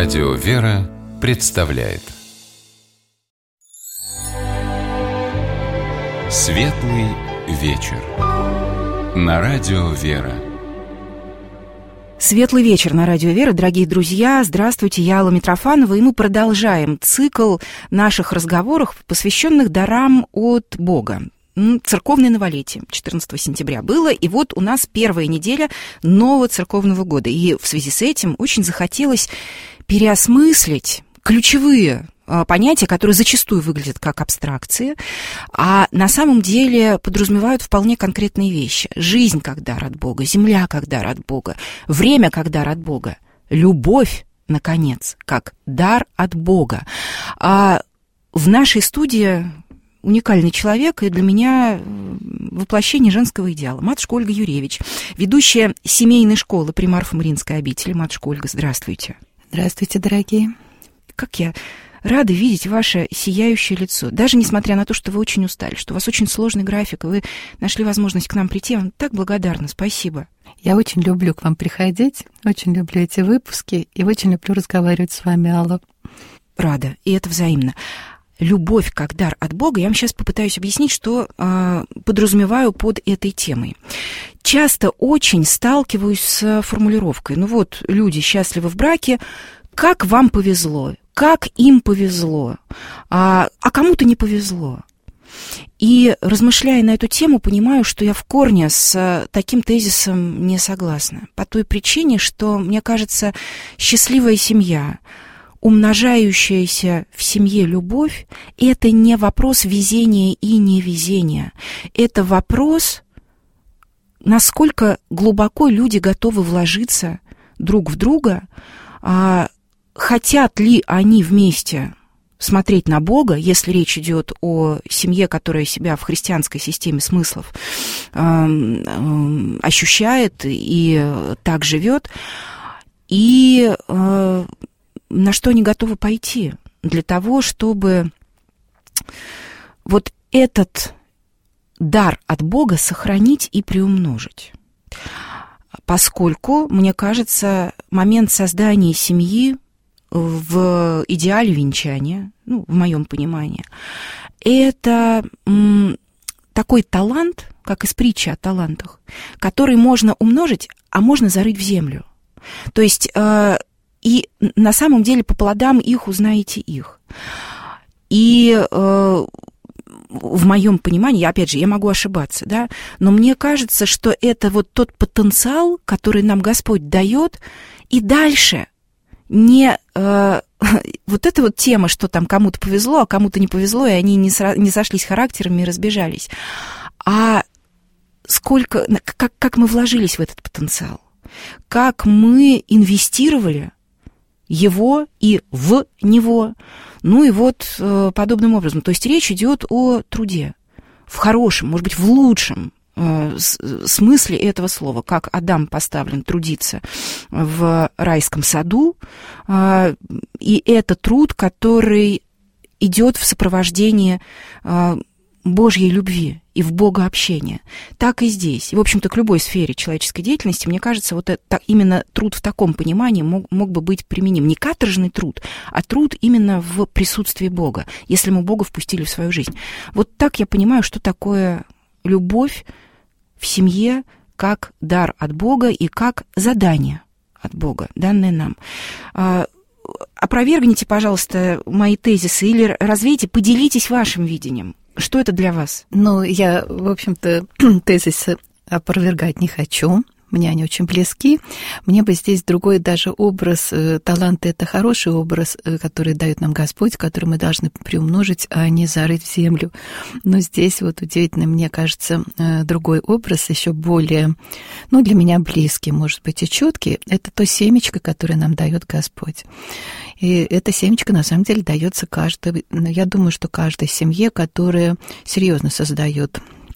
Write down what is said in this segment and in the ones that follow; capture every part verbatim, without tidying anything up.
Радио «Вера» представляет Светлый вечер на Радио «Вера». Светлый вечер на Радио «Вера», дорогие друзья. Здравствуйте, я Алла Митрофанова, и мы продолжаем цикл наших разговоров, посвященных дарам от Бога. Церковное новолетие четырнадцатого сентября было, и вот у нас первая неделя нового церковного года. И в связи с этим очень захотелось переосмыслить ключевые понятия, которые зачастую выглядят как абстракции, а на самом деле подразумевают вполне конкретные вещи. Жизнь как дар от Бога, земля как дар от Бога, время как дар от Бога, любовь, наконец, как дар от Бога. А в нашей студии уникальный человек, и для меня воплощение женского идеала. Матушка Ольга Юревич, ведущая семейной школы при Марфо-Мариинской обители. Матушка Ольга, здравствуйте. Здравствуйте, дорогие. Как я рада видеть ваше сияющее лицо. Даже несмотря на то, что вы очень устали, что у вас очень сложный график, и вы нашли возможность к нам прийти. Я вам так благодарна. Спасибо. Я очень люблю к вам приходить, очень люблю эти выпуски, и очень люблю разговаривать с вами, Алла. Рада, и это взаимно. Любовь как дар от Бога, я вам сейчас попытаюсь объяснить, что э, подразумеваю под этой темой. Часто очень сталкиваюсь с формулировкой. Ну вот, люди счастливы в браке, как вам повезло, как им повезло, а, а кому-то не повезло. И, размышляя на эту тему, понимаю, что я в корне с таким тезисом не согласна. По той причине, что, мне кажется, счастливая семья, умножающаяся в семье любовь, это не вопрос везения и невезения. Это вопрос, насколько глубоко люди готовы вложиться друг в друга, а хотят ли они вместе смотреть на Бога, если речь идет о семье, которая себя в христианской системе смыслов э, э, ощущает и так живет, и э, на что они готовы пойти для того, чтобы вот этот дар от Бога сохранить и приумножить. Поскольку, мне кажется, момент создания семьи в идеале венчания, ну, в моем понимании, это м, такой талант, как из притчи о талантах, который можно умножить, а можно зарыть в землю. То есть, э, и на самом деле по плодам их узнаете их. И э, в моем понимании, опять же, я могу ошибаться, да, но мне кажется, что это вот тот потенциал, который нам Господь дает, и дальше не э, вот эта вот тема, что там кому-то повезло, а кому-то не повезло, и они не, сра- не сошлись характерами и разбежались, а сколько, как, как мы вложились в этот потенциал, как мы инвестировали его и в него, ну и вот э, подобным образом. То есть речь идет о труде, в хорошем, может быть, в лучшем э, с, смысле этого слова, как Адам поставлен трудиться в райском саду, э, и это труд, который идет в сопровождении э, Божьей любви и в богообщения. Так и здесь. И, в общем-то, к любой сфере человеческой деятельности, мне кажется, вот это, именно труд в таком понимании мог, мог бы быть применим. Не каторжный труд, а труд именно в присутствии Бога, если мы Бога впустили в свою жизнь. Вот так я понимаю, что такое любовь в семье как дар от Бога и как задание от Бога, данное нам. Опровергните, пожалуйста, мои тезисы или развейте, поделитесь вашим видением. Что это для вас? Ну, я, в общем-то, тезисы опровергать не хочу. Мне они очень близки. Мне бы здесь другой даже образ. Таланты — это хороший образ, который дает нам Господь, который мы должны приумножить, а не зарыть в землю. Но здесь вот удивительно, мне кажется, другой образ, еще более, ну, для меня близкий, может быть, и чёткий. Это то семечко, которое нам дает Господь. И эта семечко, на самом деле, дается каждой, я думаю, что каждой семье, которая серьезно создает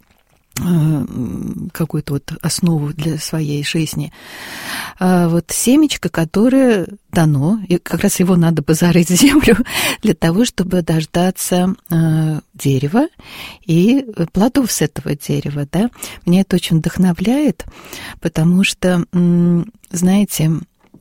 какую-то вот основу для своей жизни. Вот семечко, которое дано, и как раз его надо бы зарыть в землю для того, чтобы дождаться дерева и плодов с этого дерева, да. Меня это очень вдохновляет, потому что, знаете,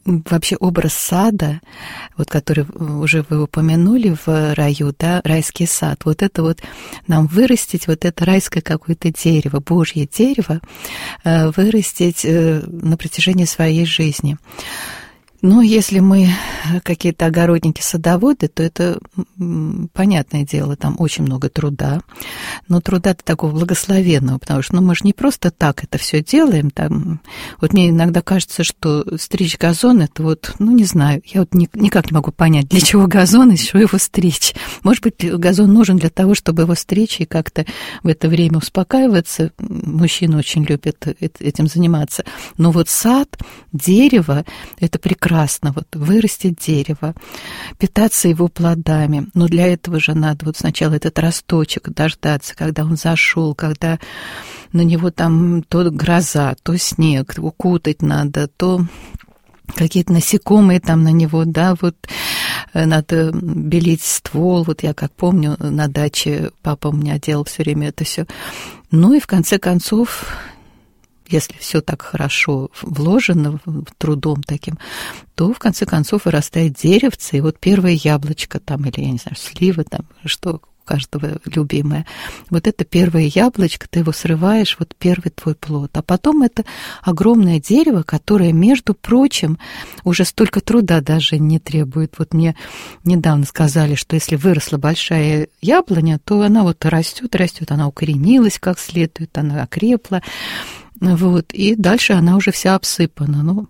вообще образ сада, вот который уже вы упомянули в раю, да, райский сад, вот это вот нам вырастить, вот это райское какое-то дерево, Божье дерево, вырастить на протяжении своей жизни. Ну, если мы какие-то огородники-садоводы, то это, понятное дело, там очень много труда, но труда-то такого благословенного, потому что, ну, мы же не просто так это все делаем, там, вот мне иногда кажется, что стричь газон, это вот, ну, не знаю, я вот ни, никак не могу понять, для чего газон и что его стричь. Может быть, газон нужен для того, чтобы его стричь и как-то в это время успокаиваться, мужчины очень любят этим заниматься, но вот сад, дерево, это прекрасно. Прекрасно, вот вырастить дерево, питаться его плодами. Но для этого же надо вот сначала этот росточек дождаться, когда он зашел, когда на него там то гроза, то снег, укутать надо, то какие-то насекомые там на него, да, вот надо белить ствол. Вот я как помню, на даче папа у меня делал все время это все. Ну и в конце концов, если все так хорошо вложено трудом таким, то в конце концов вырастает деревце, и вот первое яблочко там, или, я не знаю, слива там, что у каждого любимое. Вот это первое яблочко, ты его срываешь, вот первый твой плод. А потом это огромное дерево, которое, между прочим, уже столько труда даже не требует. Вот мне недавно сказали, что если выросла большая яблоня, то она вот растет, растет, она укоренилась как следует, она окрепла. Вот, и дальше она уже вся обсыпана, ну,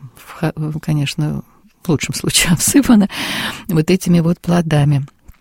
в, конечно, в лучшем случае обсыпана вот этими вот плодами.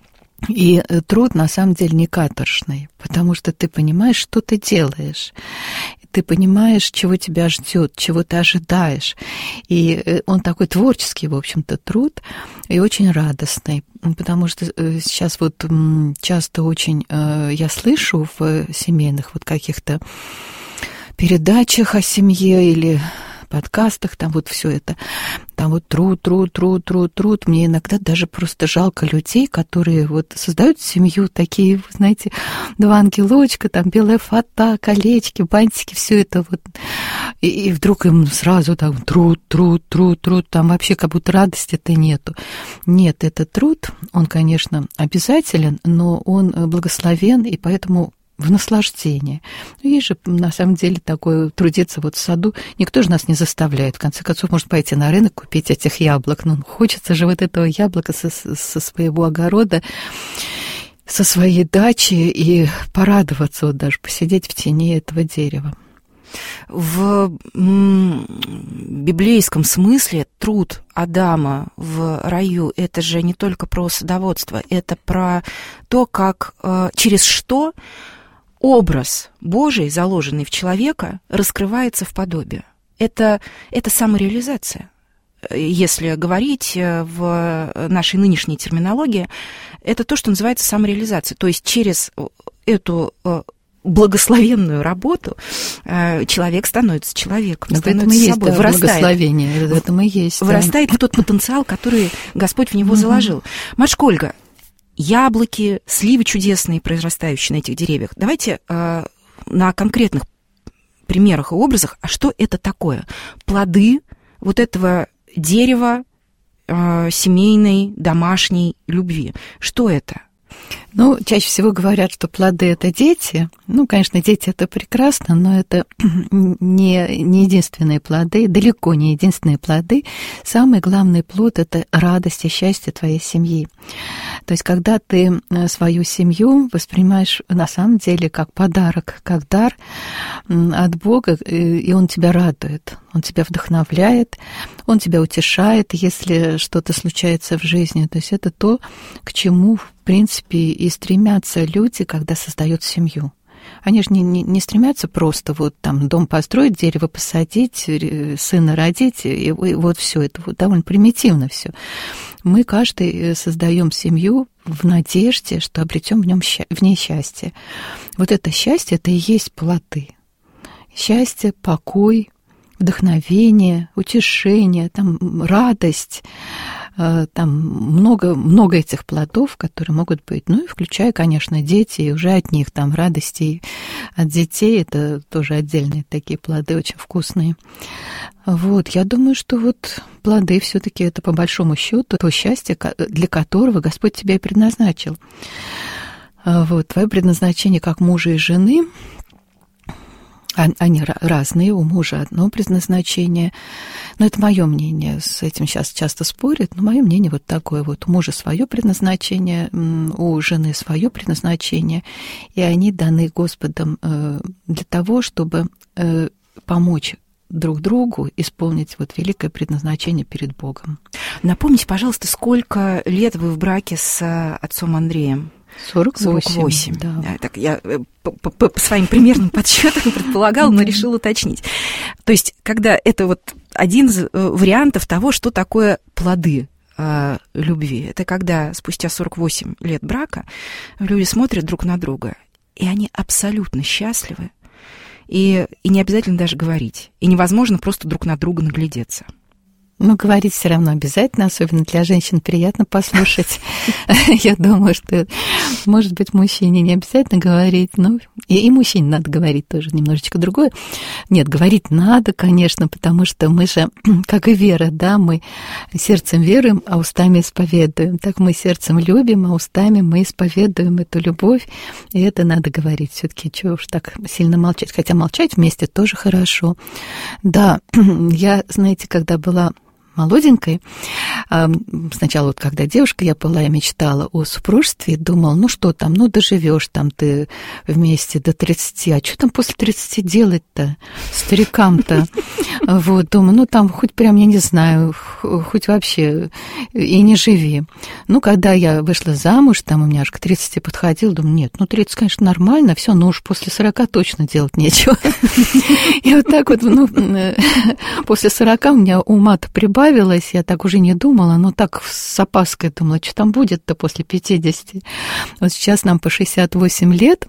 И труд, на самом деле, не каторжный, потому что ты понимаешь, что ты делаешь, ты понимаешь, чего тебя ждет, чего ты ожидаешь. И он такой творческий, в общем-то, труд, и очень радостный, потому что сейчас вот часто очень я слышу в семейных вот каких-то передачах о семье или подкастах, там вот все это, там вот труд, труд, труд, труд, труд. Мне иногда даже просто жалко людей, которые вот создают семью, такие, знаете, два ангелочка, там белая фата, колечки, бантики, все это вот. И, и вдруг им сразу там труд, труд, труд, труд, там вообще как будто радости-то нету. Нет, этот труд, он, конечно, обязателен, но он благословен, и поэтому в наслаждение. Есть же, на самом деле, такое трудиться вот в саду. Никто же нас не заставляет. В конце концов, может пойти на рынок, купить этих яблок. Но хочется же вот этого яблока со, со своего огорода, со своей дачи и порадоваться, вот даже посидеть в тени этого дерева. В библейском смысле труд Адама в раю – это же не только про садоводство, это про то, как, через что образ Божий, заложенный в человека, раскрывается в подобие. Это, это самореализация. Если говорить в нашей нынешней терминологии, это то, что называется самореализация. То есть через эту благословенную работу человек становится человеком, но становится есть, собой, да, вырастает, благословение, в этом и есть, вырастает да. в тот потенциал, который Господь в него угу. заложил. Машка Ольга, яблоки, сливы чудесные, произрастающие на этих деревьях. Давайте э, на конкретных примерах и образах, а что это такое? Плоды вот этого дерева э, семейной, домашней любви. Что это? Ну, чаще всего говорят, что плоды – это дети. Ну, конечно, дети – это прекрасно, но это не, не единственные плоды, далеко не единственные плоды. Самый главный плод – это радость и счастье твоей семьи. То есть, когда ты свою семью воспринимаешь на самом деле как подарок, как дар от Бога, и Он тебя радует, Он тебя вдохновляет, Он тебя утешает, если что-то случается в жизни. То есть, это то, к чему, в принципе, и стремятся люди, когда создают семью. Они же не, не, не стремятся просто вот там дом построить, дерево посадить, сына родить, и, и вот все это вот довольно примитивно все. Мы каждый создаем семью в надежде, что обретем в, нем, в ней счастье. Вот это счастье, это и есть плоды. Счастье, покой, вдохновение, утешение, там, радость, Там много, много этих плодов, которые могут быть. Ну и включая, конечно, дети, и уже от них там радости от детей. Это тоже отдельные такие плоды, очень вкусные. Вот, я думаю, что вот плоды все-таки это по большому счету то счастье, для которого Господь тебя и предназначил. Вот, твое предназначение как мужа и жены, они разные, у мужа одно предназначение, но это мое мнение, с этим сейчас часто спорят, но мое мнение вот такое вот, у мужа свое предназначение, у жены свое предназначение, и они даны Господом для того, чтобы помочь друг другу исполнить вот великое предназначение перед Богом. Напомните, пожалуйста, сколько лет вы в браке с отцом Андреем? сорок восемь. сорок восемь. Да. Да, так я по, по, по своим примерным подсчетам предполагала, но решила уточнить. То есть, когда это вот один из вариантов того, что такое плоды э, любви, это когда спустя сорок восемь лет брака люди смотрят друг на друга, и они абсолютно счастливы, и, и не обязательно даже говорить, и невозможно просто друг на друга наглядеться. Ну, говорить все равно обязательно, особенно для женщин приятно послушать. Я думаю, что, может быть, мужчине не обязательно говорить, но и, и мужчине надо говорить тоже немножечко другое. Нет, говорить надо, конечно, потому что мы же, как и вера, да, мы сердцем веруем, а устами исповедуем. Так мы сердцем любим, а устами мы исповедуем эту любовь, и это надо говорить все-таки, чего уж так сильно молчать. Хотя молчать вместе тоже хорошо. Да, я, знаете, когда была молоденькой. Сначала вот когда девушка я была, я мечтала о супружестве, думала, ну что там, ну доживешь там ты вместе до тридцати, а что там после тридцати делать-то, старикам-то? Вот, думаю, ну там хоть прям, я не знаю, хоть вообще и не живи. Ну, когда я вышла замуж, там у меня аж к тридцати подходил, думаю, нет, ну тридцать, конечно, нормально, все, но уж после сорока точно делать нечего. И вот так вот, ну, после сорока у меня ума-то прибавилось, я так уже не думала, но так с опаской думала, что там будет-то после пятидесяти. Вот сейчас нам по шестьдесят восемь лет,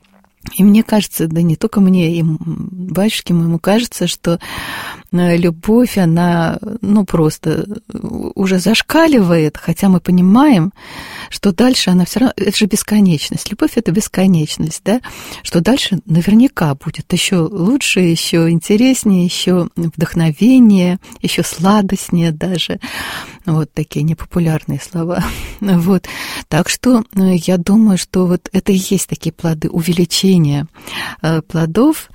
и мне кажется, да не только мне, и батюшке моему кажется, что любовь, она, ну, просто уже зашкаливает, хотя мы понимаем, что дальше она все равно, это же бесконечность. Любовь — это бесконечность, да, что дальше наверняка будет еще лучше, еще интереснее, еще вдохновение, еще сладостнее даже. Вот такие непопулярные слова. Вот. Так что я думаю, что вот это и есть такие плоды, увеличение плодов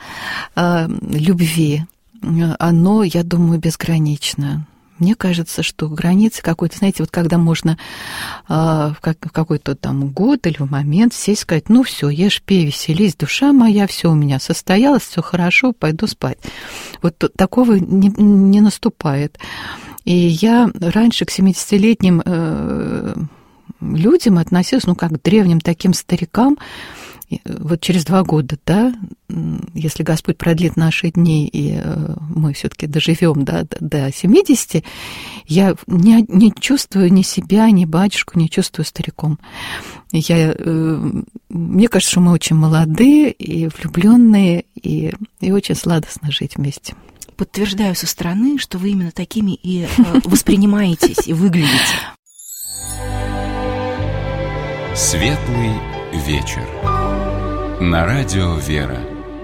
любви. Оно, я думаю, безгранично. Мне кажется, что границы какой-то, знаете, вот когда можно в какой-то там год или в момент сесть и сказать, ну все, ешь, пей, веселись, душа моя, все у меня состоялось, все хорошо, пойду спать. Вот такого не, не наступает. И я раньше к семидесятилетним э, людям относилась, ну, как к древним таким старикам. Вот через два года, да, если Господь продлит наши дни, и мы все-таки доживем до, до семидесяти, я не, не чувствую ни себя, ни батюшку, не чувствую стариком. Я, мне кажется, что мы очень молодые и влюбленные, и, и очень сладостно жить вместе. Подтверждаю со стороны, что вы именно такими и воспринимаетесь, и выглядите. Светлый вечер. На радио «Вера».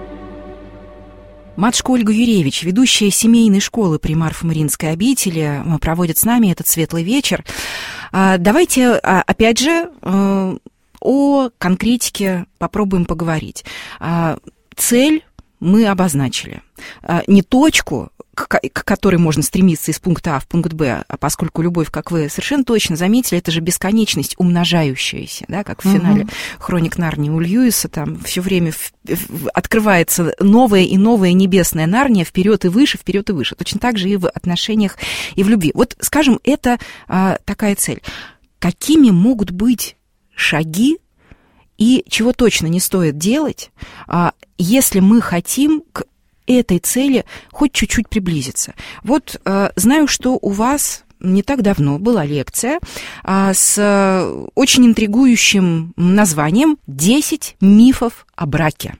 Матушка Ольга Юревич, ведущая семейной школы при Марфо-Мариинской обители, проводит с нами этот светлый вечер. Давайте, опять же, о конкретике попробуем поговорить. Цель мы обозначили. Не точку, к которой можно стремиться из пункта А в пункт Б, а поскольку любовь, как вы совершенно точно заметили, это же бесконечность умножающаяся, да, как в финале uh-huh. «Хроник Нарнии» у Льюиса, там все время в, в, открывается новая и новая небесная Нарния вперед и выше, вперед и выше. Точно так же и в отношениях, и в любви. Вот, скажем, это а, такая цель. Какими могут быть шаги и чего точно не стоит делать, а, если мы хотим к этой цели хоть чуть-чуть приблизиться? Вот э, знаю, что у вас не так давно была лекция э, с очень интригующим названием «десять мифов о браке».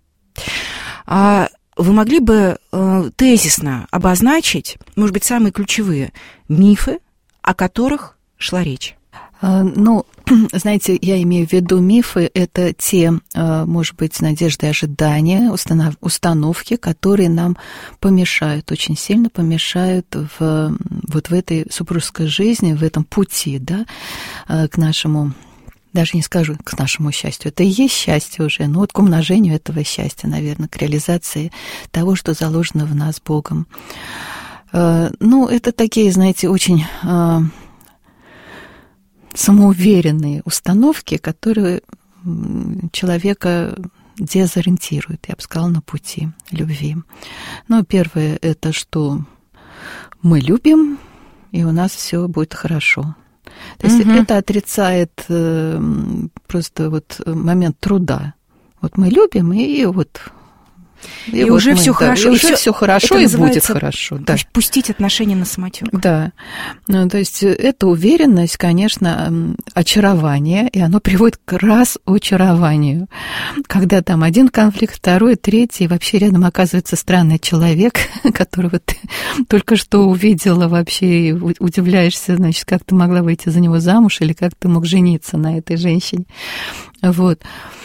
А вы могли бы э, тезисно обозначить, может быть, самые ключевые мифы о которых шла речь? Ну, знаете, я имею в виду мифы, это те, может быть, надежды и ожидания, установки, которые нам помешают, очень сильно помешают в, вот в этой супружеской жизни, в этом пути, да, к нашему, даже не скажу к нашему счастью, это и есть счастье уже, но вот к умножению этого счастья, наверное, к реализации того, что заложено в нас Богом. Ну, это такие, знаете, очень самоуверенные установки, которые человека дезориентируют, я бы сказала, на пути любви. Ну, первое, это что мы любим, и у нас все будет хорошо. То есть угу. это отрицает просто вот момент труда. Вот мы любим, и вот... И, и вот уже все да, хорошо, и уже все хорошо, и будет хорошо. Да. Пустить отношения на самотек. Да. Ну, то есть эта уверенность, конечно, очарование, и оно приводит к разочарованию. Когда там один конфликт, второй, третий, вообще рядом оказывается странный человек, которого ты только что увидела вообще, и удивляешься, значит, как ты могла выйти за него замуж, или как ты мог жениться на этой женщине. Вот.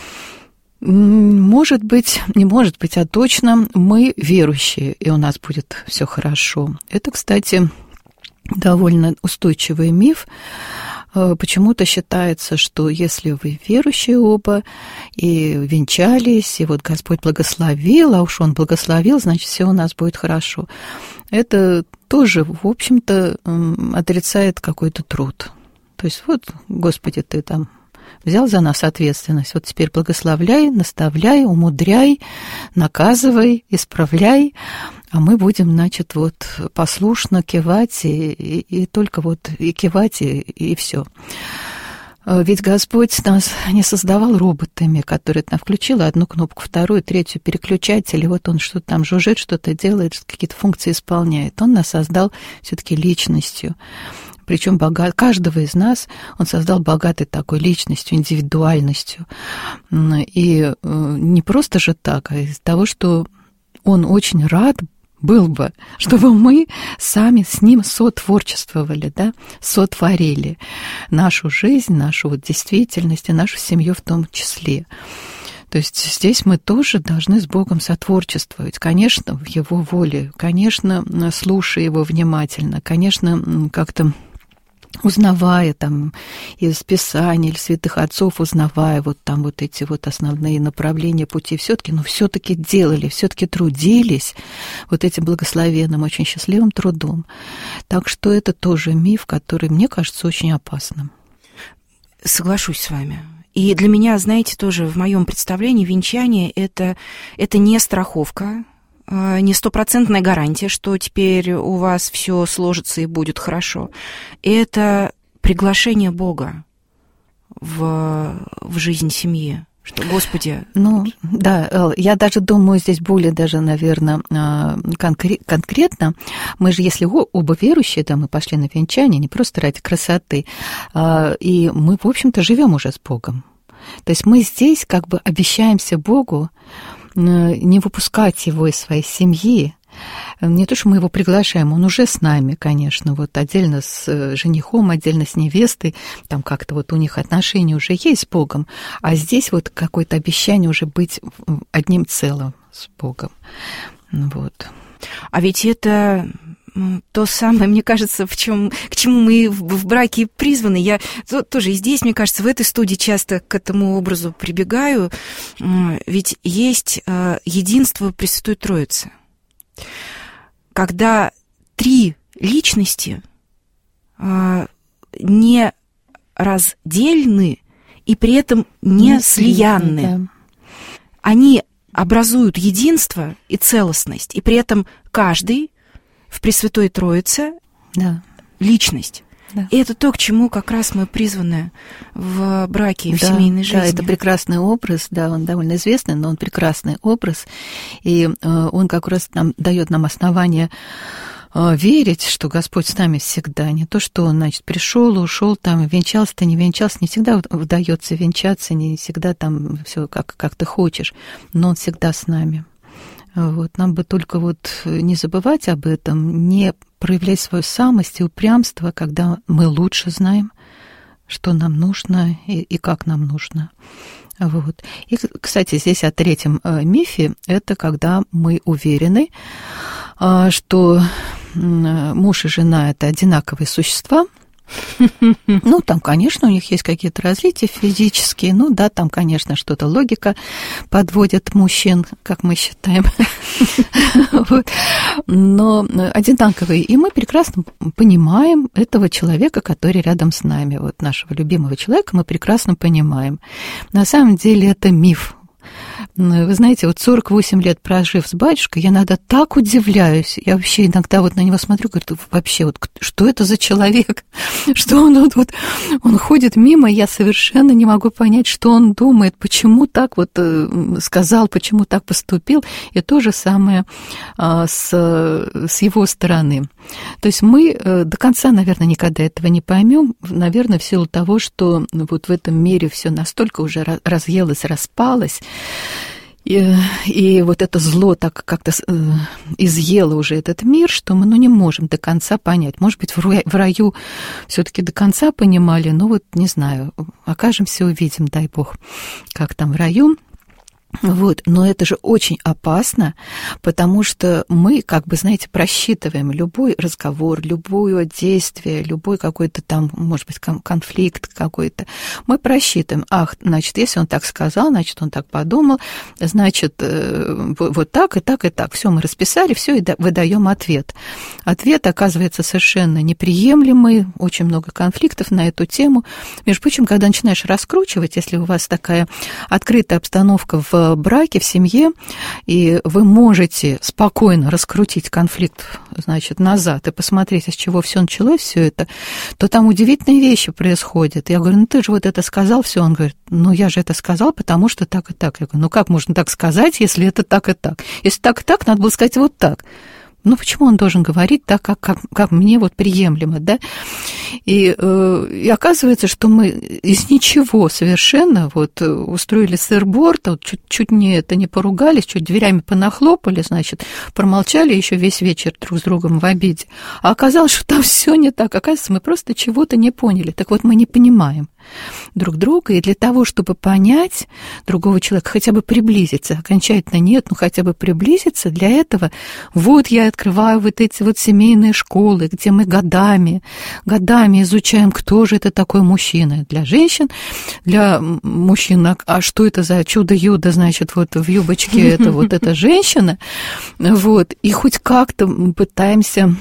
Может быть, не может быть, а точно мы верующие, и у нас будет все хорошо. Это, кстати, довольно устойчивый миф. Почему-то считается, что если вы верующие оба и венчались, и вот Господь благословил, а уж Он благословил, значит, все у нас будет хорошо. Это тоже, в общем-то, отрицает какой-то труд. То есть вот, Господи, Ты там взял за нас ответственность. Вот теперь благословляй, наставляй, умудряй, наказывай, исправляй, а мы будем, значит, вот послушно кивать и, и, и только вот и кивать, и, и все. Ведь Господь нас не создавал роботами, которые там включила одну кнопку, вторую, третью переключатель, и вот он что-то там жужжит, что-то делает, какие-то функции исполняет. Он нас создал все-таки личностью. Причем богат, каждого из нас он создал богатой такой личностью, индивидуальностью. И не просто же так, а из-за того, что он очень рад был бы, чтобы мы сами с ним сотворчествовали, да, сотворили нашу жизнь, нашу вот действительность и нашу семью в том числе. То есть здесь мы тоже должны с Богом сотворчествовать, конечно, в Его воле, конечно, слушая Его внимательно, конечно, как-то узнавая там из Писаний или святых отцов, узнавая вот там вот эти вот основные направления пути, все-таки, ну, все-таки делали, все-таки трудились вот этим благословенным, очень счастливым трудом. Так что это тоже миф, который, мне кажется, очень опасным. Соглашусь с вами. И для меня, знаете, тоже в моем представлении венчание это, это не страховка, не стопроцентная гарантия, что теперь у вас все сложится и будет хорошо. Это приглашение Бога в, в жизнь семьи. Что, Господи... Ну, да, я даже думаю, здесь более даже, наверное, конкре- конкретно. Мы же, если оба верующие, да, мы пошли на венчание, не просто ради красоты, и мы, в общем-то, живем уже с Богом. То есть мы здесь как бы обещаемся Богу не выпускать его из своей семьи. Не то, что мы его приглашаем, он уже с нами, конечно, вот отдельно с женихом, отдельно с невестой, там как-то вот у них отношения уже есть с Богом, а здесь вот какое-то обещание уже быть одним целым с Богом. Вот. А ведь это... то самое, мне кажется, в чем, к чему мы в, в браке призваны. Я тоже и здесь, мне кажется, в этой студии часто к этому образу прибегаю. Ведь есть единство Пресвятой Троицы. Когда три личности не раздельны и при этом не, не слиянны. Да. Они образуют единство и целостность, и при этом каждый в Пресвятой Троице да. личность. Да. И это то, к чему как раз мы призваны в браке и в да, семейной жизни. Да, это прекрасный образ, да, он довольно известный, но он прекрасный образ, и он как раз нам дает нам основание верить, что Господь с нами всегда. Не то, что Он, значит, пришел, ушел, там, венчался-то, не венчался. Не всегда удается венчаться, не всегда там все как, как ты хочешь, но Он всегда с нами. Вот. Нам бы только вот не забывать об этом, не проявлять свою самость и упрямство, когда мы лучше знаем, что нам нужно и, и как нам нужно. Вот. И, кстати, здесь о третьем мифе, это когда мы уверены, что муж и жена – это одинаковые существа. Ну, там, конечно, у них есть какие-то различия физические, ну, да, там, конечно, что-то логика подводит мужчин, как мы считаем, но одинаковые, и мы прекрасно понимаем этого человека, который рядом с нами, вот нашего любимого человека мы прекрасно понимаем. На самом деле это миф. Вы знаете, вот сорок восемь лет прожив с батюшкой, я иногда так удивляюсь. Я вообще иногда вот на него смотрю, говорю, вообще, вот что это за человек? Что он вот, вот, он ходит мимо, я совершенно не могу понять, что он думает, почему так вот сказал, почему так поступил. И то же самое с, с его стороны. То есть мы до конца, наверное, никогда этого не поймем, наверное, в силу того, что вот в этом мире все настолько уже разъелось, распалось, И, и вот это зло так как-то изъело уже этот мир, что мы ну, не можем до конца понять. Может быть, в раю все-таки до конца понимали, но вот не знаю, окажемся, увидим, дай бог, как там в раю. Вот, но это же очень опасно, потому что мы, как бы, знаете, просчитываем любой разговор, любое действие, любой какой-то там, может быть, конфликт какой-то. Мы просчитываем, ах, значит, если он так сказал, значит, он так подумал, значит, вот так и так и так. Все, мы расписали, все, и выдаем ответ. Ответ оказывается совершенно неприемлемый, очень много конфликтов на эту тему. Между прочим, когда начинаешь раскручивать, если у вас такая открытая обстановка в в браке, в семье, и вы можете спокойно раскрутить конфликт, значит, назад и посмотреть, из чего все началось, все это, то там удивительные вещи происходят. Я говорю, ну ты же вот это сказал, все. Он говорит, ну я же это сказал, потому что так и так. Я говорю, ну как можно так сказать, если это так и так? Если так и так, надо было сказать вот так. Ну, почему он должен говорить так, как, как, как мне вот приемлемо, да? И, э, и оказывается, что мы из ничего совершенно вот устроили сыр-бор, вот чуть, чуть не, это не поругались, чуть дверями понахлопали, значит, промолчали еще весь вечер друг с другом в обиде. А оказалось, что там все не так. Оказывается, мы просто чего-то не поняли. Так вот, мы не понимаем друг друга, и для того, чтобы понять другого человека, хотя бы приблизиться, окончательно нет, но хотя бы приблизиться, для этого вот я открываю вот эти вот семейные школы, где мы годами, годами изучаем, кто же это такой мужчина. Для женщин, для мужчин, а что это за чудо-юдо, значит, вот в юбочке это вот эта женщина, вот, и хоть как-то пытаемся,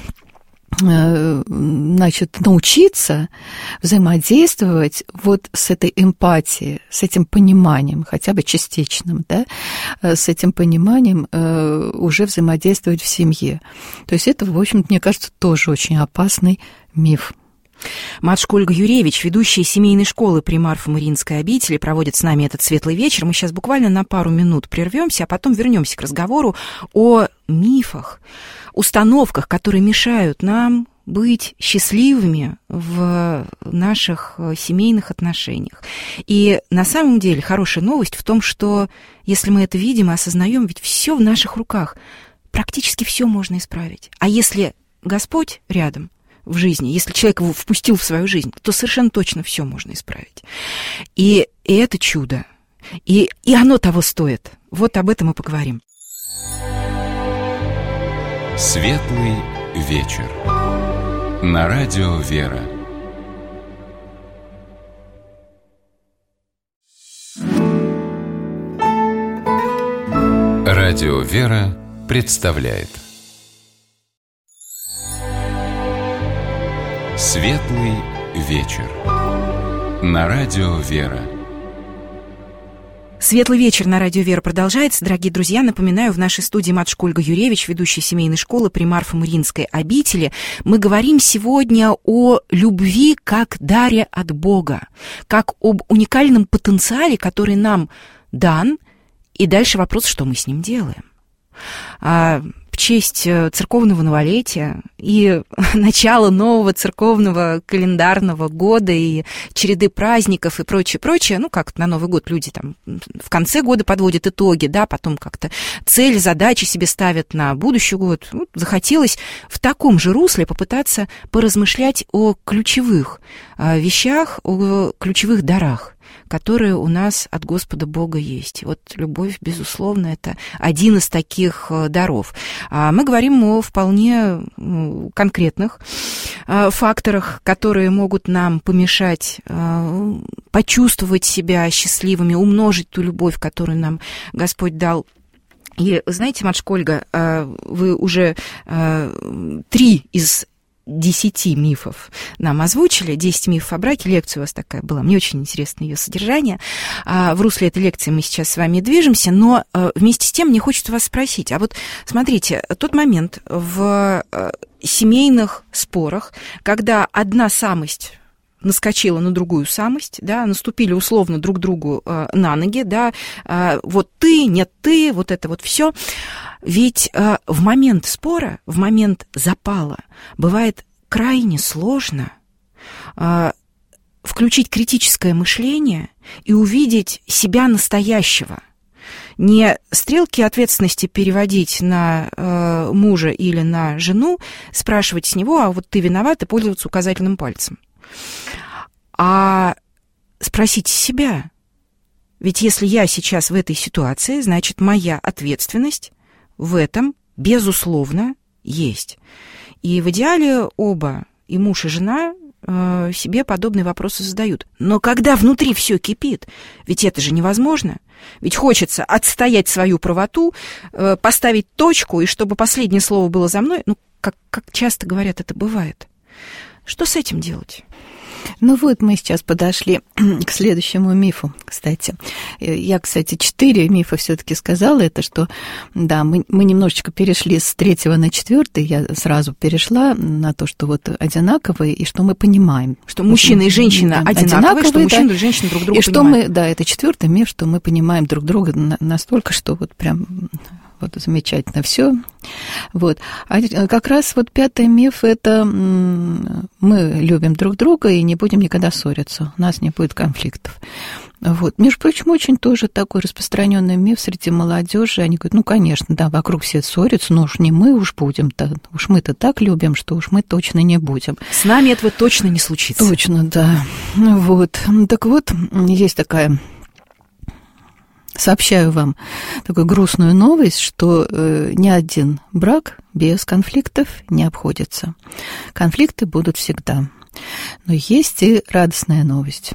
значит, научиться взаимодействовать вот с этой эмпатией, с этим пониманием, хотя бы частичным, да, с этим пониманием уже взаимодействовать в семье. То есть это, в общем-то, мне кажется, тоже очень опасный миф. Матушка Ольга Юревич, ведущая семейной школы при Марфо-Мариинской обители, проводит с нами этот светлый вечер. Мы сейчас буквально на пару минут прервемся, а потом вернемся к разговору о мифах, установках, которые мешают нам быть счастливыми в наших семейных отношениях. И на самом деле хорошая новость в том, что если мы это видим и осознаем, ведь все в наших руках, практически все можно исправить. А если Господь рядом в жизни, если человек его впустил в свою жизнь, то совершенно точно все можно исправить. И, и это чудо. И, и оно того стоит. Вот об этом мы поговорим. Светлый вечер. На радио «Вера». Радио «Вера» представляет Светлый вечер. На радио «Вера». Светлый вечер на радио «Вера» продолжается. Дорогие друзья, напоминаю, в нашей студии матушка Ольга Юревич, ведущая семейной школы при Марфо-Мариинской обители. Мы говорим сегодня о любви как даре от Бога, как об уникальном потенциале, который нам дан, и дальше вопрос, что мы с ним делаем. А честь церковного новолетия и начала нового церковного календарного года и череды праздников и прочее, прочее. Ну, как на Новый год люди там в конце года подводят итоги, да, потом как-то цели, задачи себе ставят на будущий год. Ну, захотелось в таком же русле попытаться поразмышлять о ключевых вещах, о ключевых дарах, которые у нас от Господа Бога есть. Вот любовь, безусловно, это один из таких даров. Мы говорим о вполне конкретных факторах, которые могут нам помешать почувствовать себя счастливыми, умножить ту любовь, которую нам Господь дал. И, знаете, матушка Ольга, вы уже три из десяти мифов нам озвучили, десять мифов о браке, лекция у вас такая была, мне очень интересно ее содержание. В русле этой лекции мы сейчас с вами движемся, но вместе с тем мне хочется вас спросить, а вот смотрите, тот момент в семейных спорах, когда одна самость наскочила на другую самость, да, наступили условно друг другу э, на ноги, да, э, вот ты, нет ты, вот это вот все. Ведь э, в момент спора, в момент запала бывает крайне сложно э, включить критическое мышление и увидеть себя настоящего. Не стрелки ответственности переводить на э, мужа или на жену, спрашивать с него, а вот ты виноват, и пользоваться указательным пальцем. А спросите себя, ведь если я сейчас в этой ситуации, значит, моя ответственность в этом, безусловно, есть. И в идеале оба, и муж, и жена, э, себе подобные вопросы задают. Но когда внутри все кипит, ведь это же невозможно. Ведь хочется отстоять свою правоту, э, поставить точку, и чтобы последнее слово было за мной. Ну, как, как часто говорят, это бывает. Что с этим делать? Ну вот мы сейчас подошли к следующему мифу, кстати. Я, кстати, четыре мифа все-таки сказала. Это что, да, мы, мы немножечко перешли с третьего на четвертый. Я сразу перешла на то, что вот одинаковые, и что мы понимаем. Что мужчина и женщина да, одинаковые, одинаковые, что мужчина да, и женщина друг друга и понимают. И что мы, да, это четвертый миф, что мы понимаем друг друга настолько, что вот прям... Вот замечательно все. Вот. А как раз вот пятый миф – это мы любим друг друга и не будем никогда ссориться, у нас не будет конфликтов. Вот. Между прочим, очень тоже такой распространенный миф среди молодежи. Они говорят, ну, конечно, да, вокруг все ссорятся, но уж не мы уж будем-то, уж мы-то так любим, что уж мы точно не будем. С нами этого точно не случится. Точно, да. Вот. Так вот, есть такая... Сообщаю вам такую грустную новость, что э, ни один брак без конфликтов не обходится. Конфликты будут всегда. Но есть и радостная новость,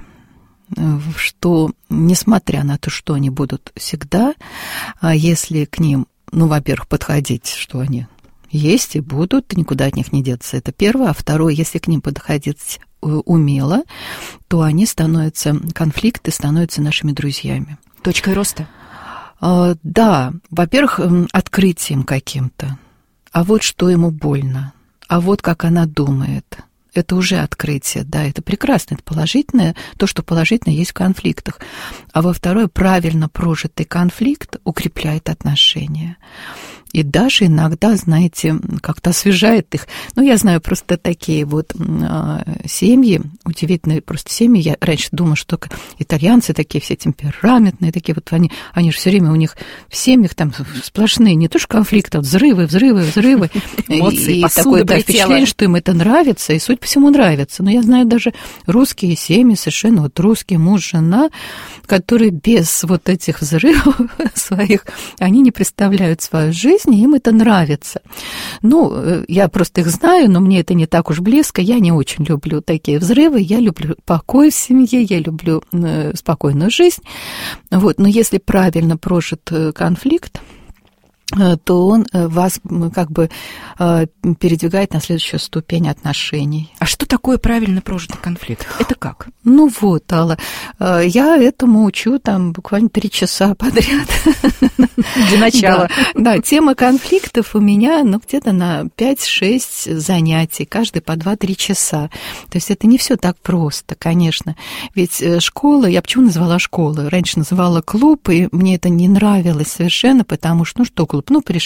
что, несмотря на то, что они будут всегда, если к ним, ну, во-первых, подходить, что они есть и будут, никуда от них не деться, это первое. А второе, если к ним подходить умело, то они становятся, конфликты становятся нашими друзьями. Точкой роста? А, да, во-первых, открытием каким-то. А вот что ему больно, а вот как она думает. Это уже открытие, да, это прекрасно, это положительное, то, что положительное есть в конфликтах. А во-вторых, правильно прожитый конфликт укрепляет отношения. И даже иногда, знаете, как-то освежает их. Ну, я знаю просто такие вот э, семьи, удивительные просто семьи. Я раньше думала, что итальянцы такие все темпераментные, такие вот они, они же все время у них в семьях там сплошные, не то что конфликты, а взрывы, взрывы, взрывы. Эмоции, и такое впечатление, что им это нравится, и суть по всему нравится. Но я знаю даже русские семьи, совершенно вот русский муж, жена, которые без вот этих взрывов своих, они не представляют свою жизнь, им это нравится. Ну, я просто их знаю, но мне это не так уж близко. Я не очень люблю такие взрывы. Я люблю покой в семье, я люблю спокойную жизнь. Вот. Но если правильно прожит конфликт, то он вас как бы передвигает на следующую ступень отношений. А что такое правильно прожитый конфликт? Это как? Ну вот, Алла, я этому учу там буквально три часа подряд. Для начала. Да, да, тема конфликтов у меня, ну, где-то на пять-шесть занятий, каждый по два-три часа. То есть это не все так просто, конечно. Ведь школа, я почему назвала школу? Раньше называла клуб, и мне это не нравилось совершенно, потому что, ну, что клуб? Ну, пришли,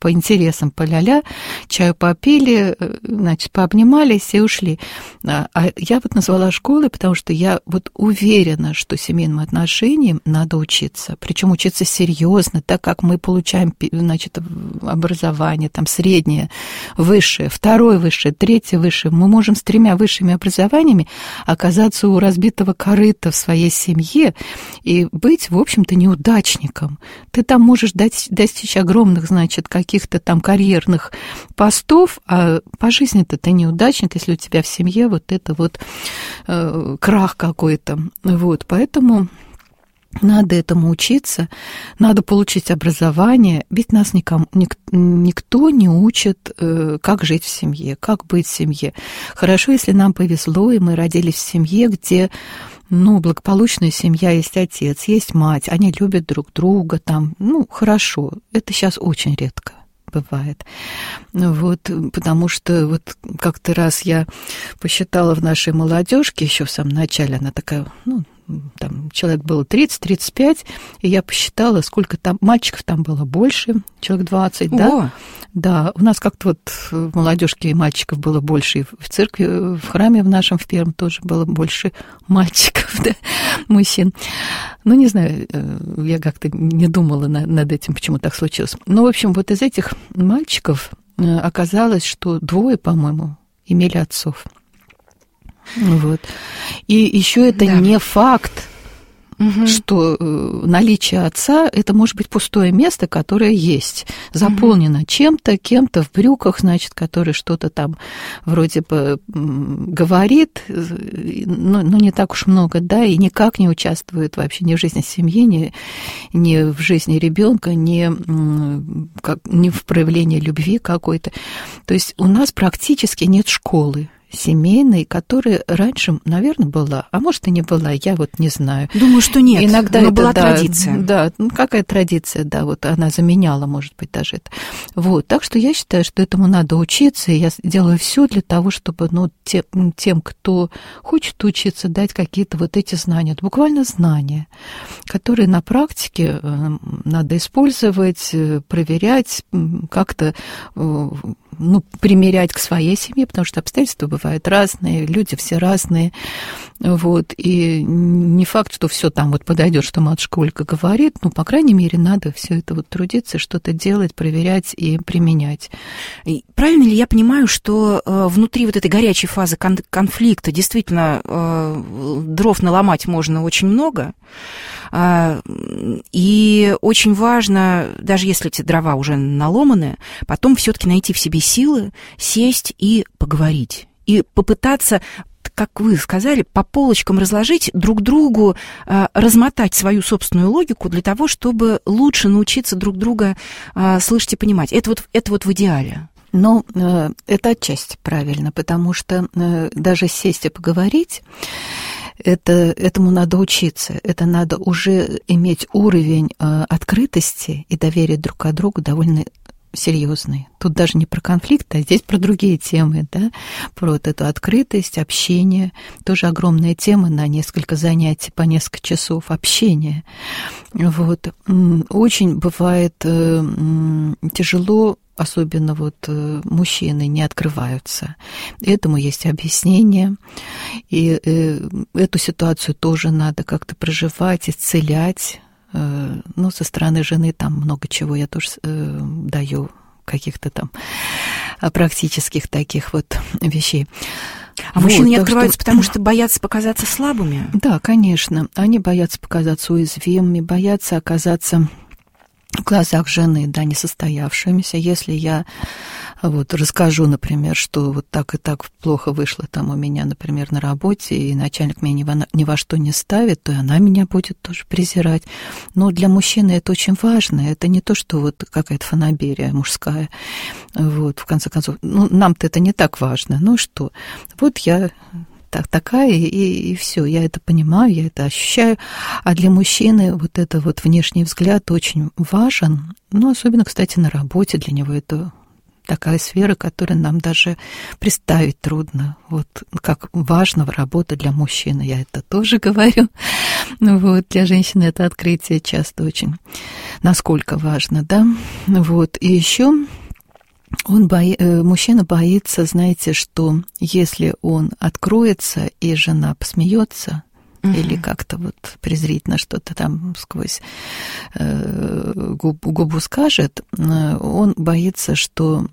по интересам, по ля-ля, чаю попили, значит, пообнимались и ушли. А я вот назвала школой, потому что я вот уверена, что семейным отношениям надо учиться. Причем учиться серьезно, так как мы получаем, значит, образование, там, среднее, высшее, второе высшее, третье высшее. Мы можем с тремя высшими образованиями оказаться у разбитого корыта в своей семье и быть, в общем-то, неудачником. Ты там можешь достичь огромных, значит, каких-то там карьерных постов, а по жизни-то ты неудачник, если у тебя в семье вот это вот э, крах какой-то. Вот, поэтому надо этому учиться, надо получить образование, ведь нас никому, ник, никто не учит, э, как жить в семье, как быть в семье. Хорошо, если нам повезло, и мы родились в семье, где, ну, благополучная семья, есть отец, есть мать, они любят друг друга, там, ну, хорошо, это сейчас очень редко бывает. Вот, потому что вот как-то раз я посчитала в нашей молодежке, еще в самом начале, она такая, ну, там человек было тридцать-тридцать пять, и я посчитала, сколько там мальчиков там было больше, человек двадцать, да? Да, у нас как-то вот в молодежке и мальчиков было больше, и в церкви, в храме в нашем, в первом тоже было больше мальчиков, да, мужчин. Ну, не знаю, я как-то не думала над этим, почему так случилось. Но, в общем, вот из этих мальчиков оказалось, что двое, по-моему, имели отцов. Вот. И еще это да. не факт, угу. что наличие отца – это может быть пустое место, которое есть, заполнено угу. чем-то, кем-то в брюках, значит, который что-то там вроде бы говорит, но, но не так уж много, да, и никак не участвует вообще ни в жизни семьи, ни, ни в жизни ребенка, ни, как, ни в проявлении любви какой-то. То есть у нас практически нет школы семейной, которая раньше, наверное, была, а может и не была, я вот не знаю. Думаю, что нет, иногда но это, была да, традиция. Да, ну какая традиция, да, вот она заменяла, может быть, даже это. Вот, так что я считаю, что этому надо учиться, и я делаю все для того, чтобы, ну, тем, тем, кто хочет учиться, дать какие-то вот эти знания, это буквально знания, которые на практике надо использовать, проверять, как-то, ну, примерять к своей семье, потому что обстоятельства бывают разные, люди все разные, вот, и не факт, что все там вот подойдет, что матушка Ольга говорит, ну, по крайней мере, надо все это вот трудиться, что-то делать, проверять и применять. И правильно ли я понимаю, что э, внутри вот этой горячей фазы кон- конфликта действительно э, дров наломать можно очень много, э, и очень важно, даже если эти дрова уже наломаны, потом все-таки найти в себе силы, сесть и поговорить. И попытаться, как вы сказали, по полочкам разложить, друг другу э, размотать свою собственную логику для того, чтобы лучше научиться друг друга э, слышать и понимать. Это вот, это вот в идеале. Ну, э, это отчасти правильно, потому что э, даже сесть и поговорить, это, этому надо учиться, это надо уже иметь уровень э, открытости и доверия друг к другу довольно серьезный. Тут даже не про конфликт, а здесь про другие темы, да, про вот эту открытость, общение. Тоже огромная тема на несколько занятий, по несколько часов общения. Вот. Очень бывает тяжело, особенно вот мужчины не открываются. Этому есть объяснение. И эту ситуацию тоже надо как-то проживать, исцелять. Ну, со стороны жены там много чего я тоже э, даю, каких-то там практических таких вот вещей. А вот, мужчины не открываются, что... потому что боятся показаться слабыми? Да, конечно. Они боятся показаться уязвимыми, боятся оказаться в глазах жены, да, несостоявшимися. Если я вот расскажу, например, что вот так и так плохо вышло там у меня, например, на работе, и начальник меня ни во, ни во что не ставит, то и она меня будет тоже презирать. Но для мужчины это очень важно. Это не то, что вот какая-то фанаберия мужская. Вот, в конце концов, ну, нам-то это не так важно. Ну что, вот я... Так, такая, и, и все, я это понимаю, я это ощущаю. А для мужчины вот это вот внешний взгляд очень важен, ну, особенно, кстати, на работе для него это такая сфера, которую нам даже представить трудно. Вот как важна работа для мужчины, я это тоже говорю. Вот, для женщины это открытие часто очень, насколько важно, да. Вот, и еще он бои... мужчина боится, знаете, что если он откроется, и жена посмеется, Uh-huh. или как-то вот презрительно что-то там сквозь э, губу, губу скажет, он боится, что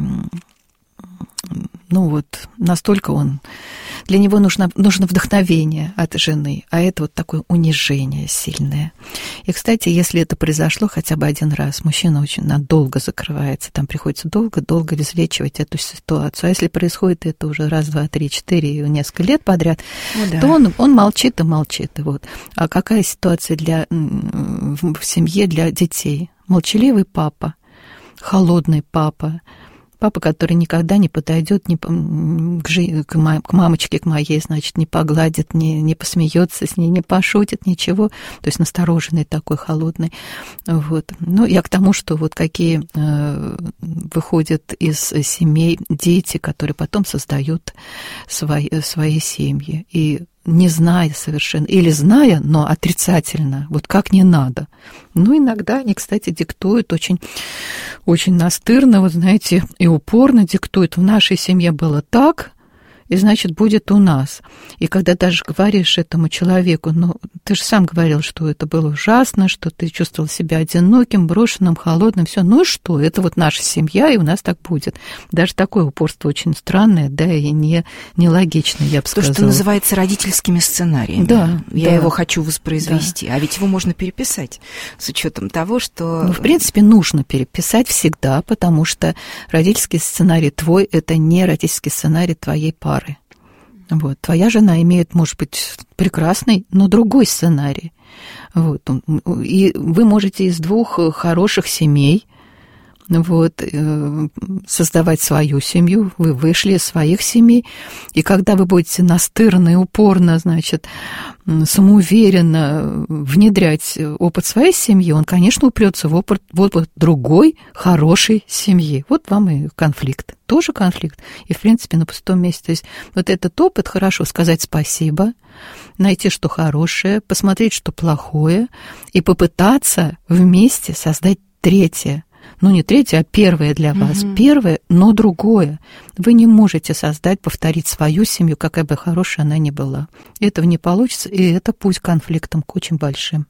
ну вот настолько он... Для него нужно, нужно вдохновение от жены, а это вот такое унижение сильное. И, кстати, если это произошло хотя бы один раз, мужчина очень надолго закрывается, там приходится долго-долго излечивать эту ситуацию. А если происходит это уже раз, два, три, четыре, несколько лет подряд, ну, да. то он, он молчит и молчит. И вот. А какая ситуация для, в семье для детей? Молчаливый папа, холодный папа, папа, который никогда не подойдет ни к, жи, к, ма, к мамочке, к моей, значит, не погладит, не, не посмеется с ней, не пошутит, ничего. То есть настороженный такой, холодный. Вот. Ну, я к тому, что вот какие э, выходят из семей дети, которые потом создают свои, свои семьи. И не зная совершенно, или зная, но отрицательно, вот как не надо. Ну, иногда они, кстати, диктуют очень, очень настырно, вот знаете, и упорно диктуют. В нашей семье было так, и, значит, будет у нас. И когда даже говоришь этому человеку, ну, ты же сам говорил, что это было ужасно, что ты чувствовал себя одиноким, брошенным, холодным, все. Ну и что? Это вот наша семья, и у нас так будет. Даже такое упорство очень странное, да, и не, нелогичное, я бы сказала. То, что называется родительскими сценариями. Да. Я да. его хочу воспроизвести. Да. А ведь его можно переписать с учетом того, что... Ну, в принципе, нужно переписать всегда, потому что родительский сценарий твой – это не родительский сценарий твоей пары. Вот. Твоя жена имеет, может быть, прекрасный, но другой сценарий. Вот. И вы можете из двух хороших семей вот, создавать свою семью, вы вышли из своих семей, и когда вы будете настырно и упорно, значит, самоуверенно внедрять опыт своей семьи, он, конечно, упрется в опыт, в опыт другой хорошей семьи. Вот вам и конфликт. Тоже конфликт. И, в принципе, на пустом месте. То есть вот этот опыт, хорошо сказать спасибо, найти, что хорошее, посмотреть, что плохое, и попытаться вместе создать третье. Ну, не третье, а первое для вас. Угу. Первое, но другое. Вы не можете создать, повторить свою семью, какая бы хорошая она ни была. Этого не получится, и это путь к конфликтам, к очень большим.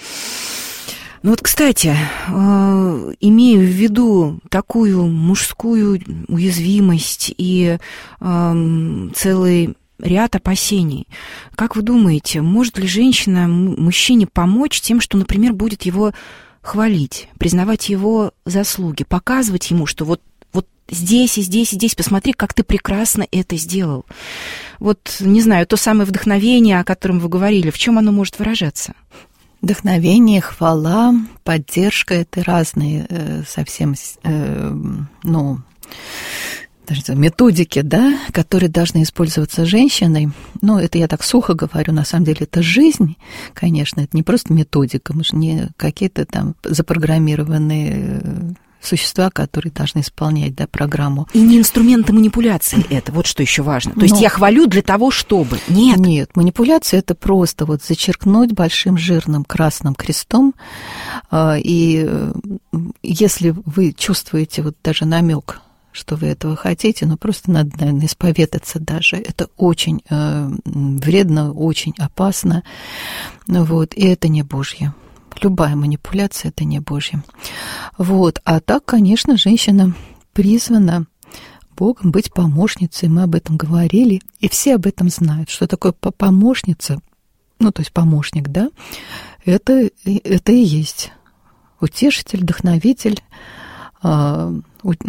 Ну вот, кстати, э, имея в виду такую мужскую уязвимость и э, целый ряд опасений, как вы думаете, может ли женщина мужчине помочь тем, что, например, будет его хвалить, признавать его заслуги, показывать ему, что вот, вот здесь и здесь и здесь, посмотри, как ты прекрасно это сделал. Вот, не знаю, то самое вдохновение, о котором вы говорили, в чем оно может выражаться? Вдохновение, хвала, поддержка – это разные э, совсем, э, ну, даже методики, да, которые должны использоваться женщиной. Ну, это я так сухо говорю, на самом деле это жизнь, конечно, это не просто методика, мы же не какие-то там запрограммированные существа, которые должны исполнять, да, программу. И не инструменты манипуляции это, вот что еще важно. То есть Но... я хвалю для того, чтобы... Нет. Нет, манипуляция – это просто вот зачеркнуть большим жирным красным крестом, и если вы чувствуете вот даже намек, что вы этого хотите, но просто надо, наверное, исповедаться даже. Это очень э, вредно, очень опасно, вот, и это не Божье. Любая манипуляция – это не Божье. Вот. А так, конечно, женщина призвана Богом быть помощницей, мы об этом говорили, и все об этом знают, что такое помощница, ну, то есть помощник, да, это, это и есть утешитель, вдохновитель, э,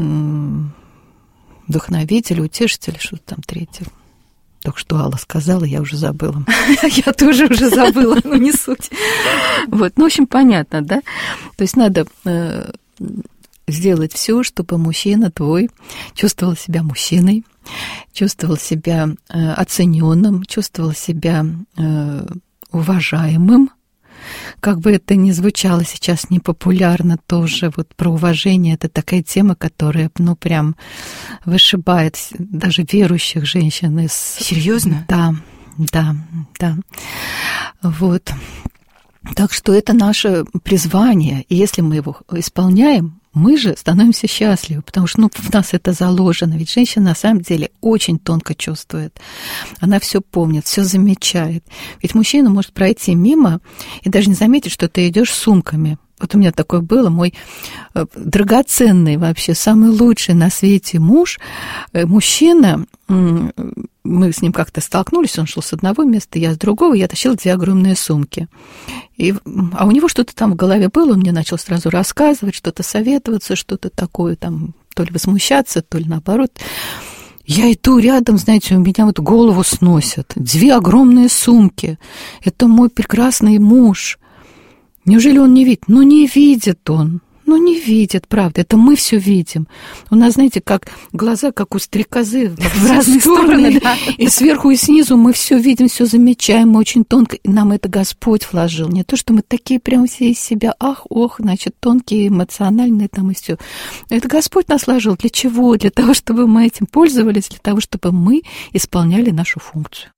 вдохновитель, утешитель, что-то там третье. Только что Алла сказала, я уже забыла. Я тоже уже забыла, но не суть. Вот, ну, в общем, понятно, да? То есть надо сделать все, чтобы мужчина твой чувствовал себя мужчиной, чувствовал себя оцененным, чувствовал себя уважаемым, Как бы это ни звучало сейчас непопулярно тоже, вот про уважение, это такая тема, которая, ну, прям вышибает даже верующих женщин из... Серьезно? Да, да, да. Вот. Так что это наше призвание, и если мы его исполняем, мы же становимся счастливы, потому что, ну, в нас это заложено. Ведь женщина на самом деле очень тонко чувствует. Она все помнит, все замечает. Ведь мужчина может пройти мимо и даже не заметить, что ты идешь с сумками. Вот у меня такое было, мой драгоценный вообще, самый лучший на свете муж, мужчина, мы с ним как-то столкнулись, он шел с одного места, я с другого, я тащила две огромные сумки. И, а у него что-то там в голове было, он мне начал сразу рассказывать, что-то советоваться, что-то такое, там, то ли возмущаться, то ли наоборот. Я иду рядом, знаете, у меня вот голову сносят. Две огромные сумки. Это мой прекрасный муж. Неужели он не видит? Ну, не видит он. Ну, не видит, правда. Это мы все видим. У нас, знаете, как глаза, как у стрекозы в разные стороны. Да. И сверху, и снизу мы все видим, все замечаем. Мы очень тонко. И нам это Господь вложил. Не то, что мы такие прям все из себя, ах, ох, значит, тонкие, эмоциональные там и все. Это Господь нас вложил. Для чего? Для того, чтобы мы этим пользовались, для того, чтобы мы исполняли нашу функцию.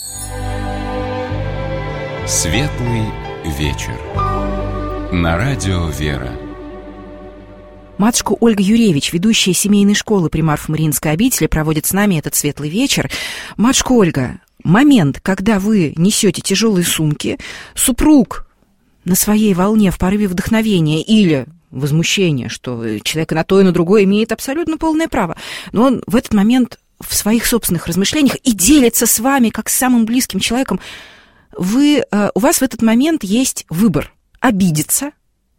Светлый вечер. На радио «Вера». Матушка Ольга Юревич, ведущая семейной школы при Марфо-Мариинской обители, проводит с нами этот светлый вечер. Матушка Ольга, момент, когда вы несете тяжелые сумки, супруг на своей волне в порыве вдохновения или возмущения, что человек и на то, и на другое имеет абсолютно полное право, но он в этот момент в своих собственных размышлениях и делится с вами, как с самым близким человеком, вы, у вас в этот момент есть выбор – обидеться.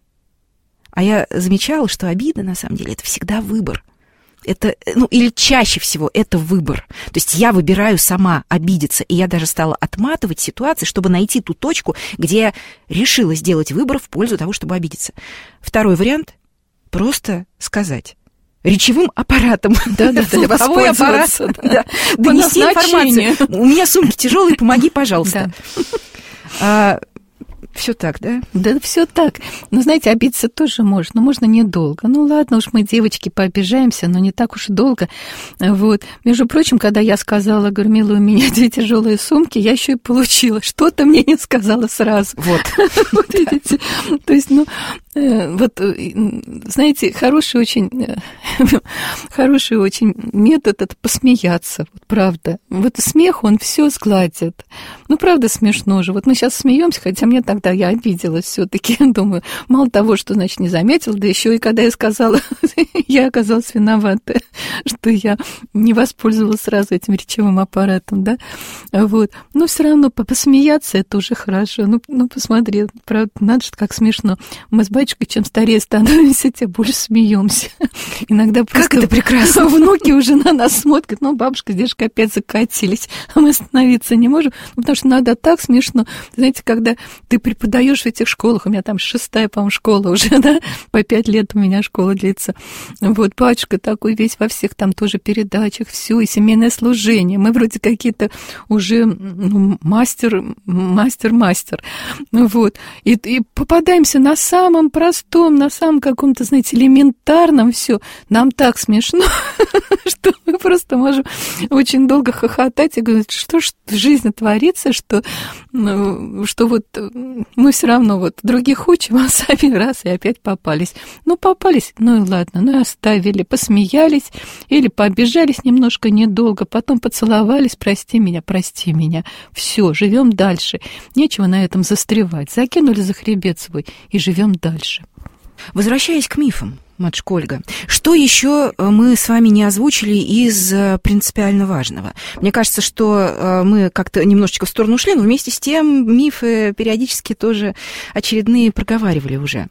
А я замечала, что обида, на самом деле, это всегда выбор. Это, ну, или чаще всего это выбор. То есть я выбираю сама обидеться, и я даже стала отматывать ситуации, чтобы найти ту точку, где я решила сделать выбор в пользу того, чтобы обидеться. Второй вариант – просто сказать. Речевым аппаратом. Да-да-да, слуховой аппарат. Да. Донеси информацию. У меня сумки тяжелые, помоги, пожалуйста. Да. Все так, да? Да, все так. Но, знаете, обидеться тоже можно, но можно недолго. Ну, ладно уж, мы, девочки, пообижаемся, но не так уж и долго. Вот. Между прочим, когда я сказала, говорю, милая, у меня две тяжелые сумки, я еще и получила. Что-то мне не сказала сразу. Вот. Вот видите? То есть, ну, вот, знаете, хороший очень, хороший очень метод — это посмеяться, вот правда. Вот смех, он все сгладит. Ну, правда, смешно же. Вот мы сейчас смеемся, хотя мне тогда я обиделась все-таки. Думаю, мало того, что, значит, не заметила, да еще и когда я сказала, я оказалась виновата, что я не воспользовалась сразу этим речевым аппаратом, да. Вот. Но все равно посмеяться — это уже хорошо. Ну, ну посмотри, правда, надо же, как смешно. Мы с батюшкой, чем старее становимся, тем больше смеемся. Иногда просто... Как это прекрасно! Внуки уже на нас смотрят, ну, бабушка, дедушка опять закатились, а мы остановиться не можем, потому что надо так смешно. Знаете, когда ты преподаешь в этих школах, у меня там шестая, по-моему, школа уже, да, по пять лет у меня школа длится. Вот, батюшка такой весь во всех там тоже передачах, все, и семейное служение. Мы вроде какие-то уже ну, мастер, мастер-мастер. Вот. И, и попадаемся на самом простом, на самом каком-то, знаете, элементарном все. Нам так смешно, что мы просто можем очень долго хохотать и говорить, что ж в жизни творится, что, ну, что вот мы все равно вот других учим, а сами раз и опять попались. Ну, попались, ну и ладно, ну и оставили, посмеялись или пообижались немножко недолго, потом поцеловались, прости меня, прости меня. Все, живем дальше. Нечего на этом застревать. Закинули за хребет свой и живем дальше. Возвращаясь к мифам, матушка Ольга, что еще мы с вами не озвучили из принципиально важного? Мне кажется, что мы как-то немножечко в сторону ушли, но вместе с тем мифы периодически тоже очередные проговаривали уже.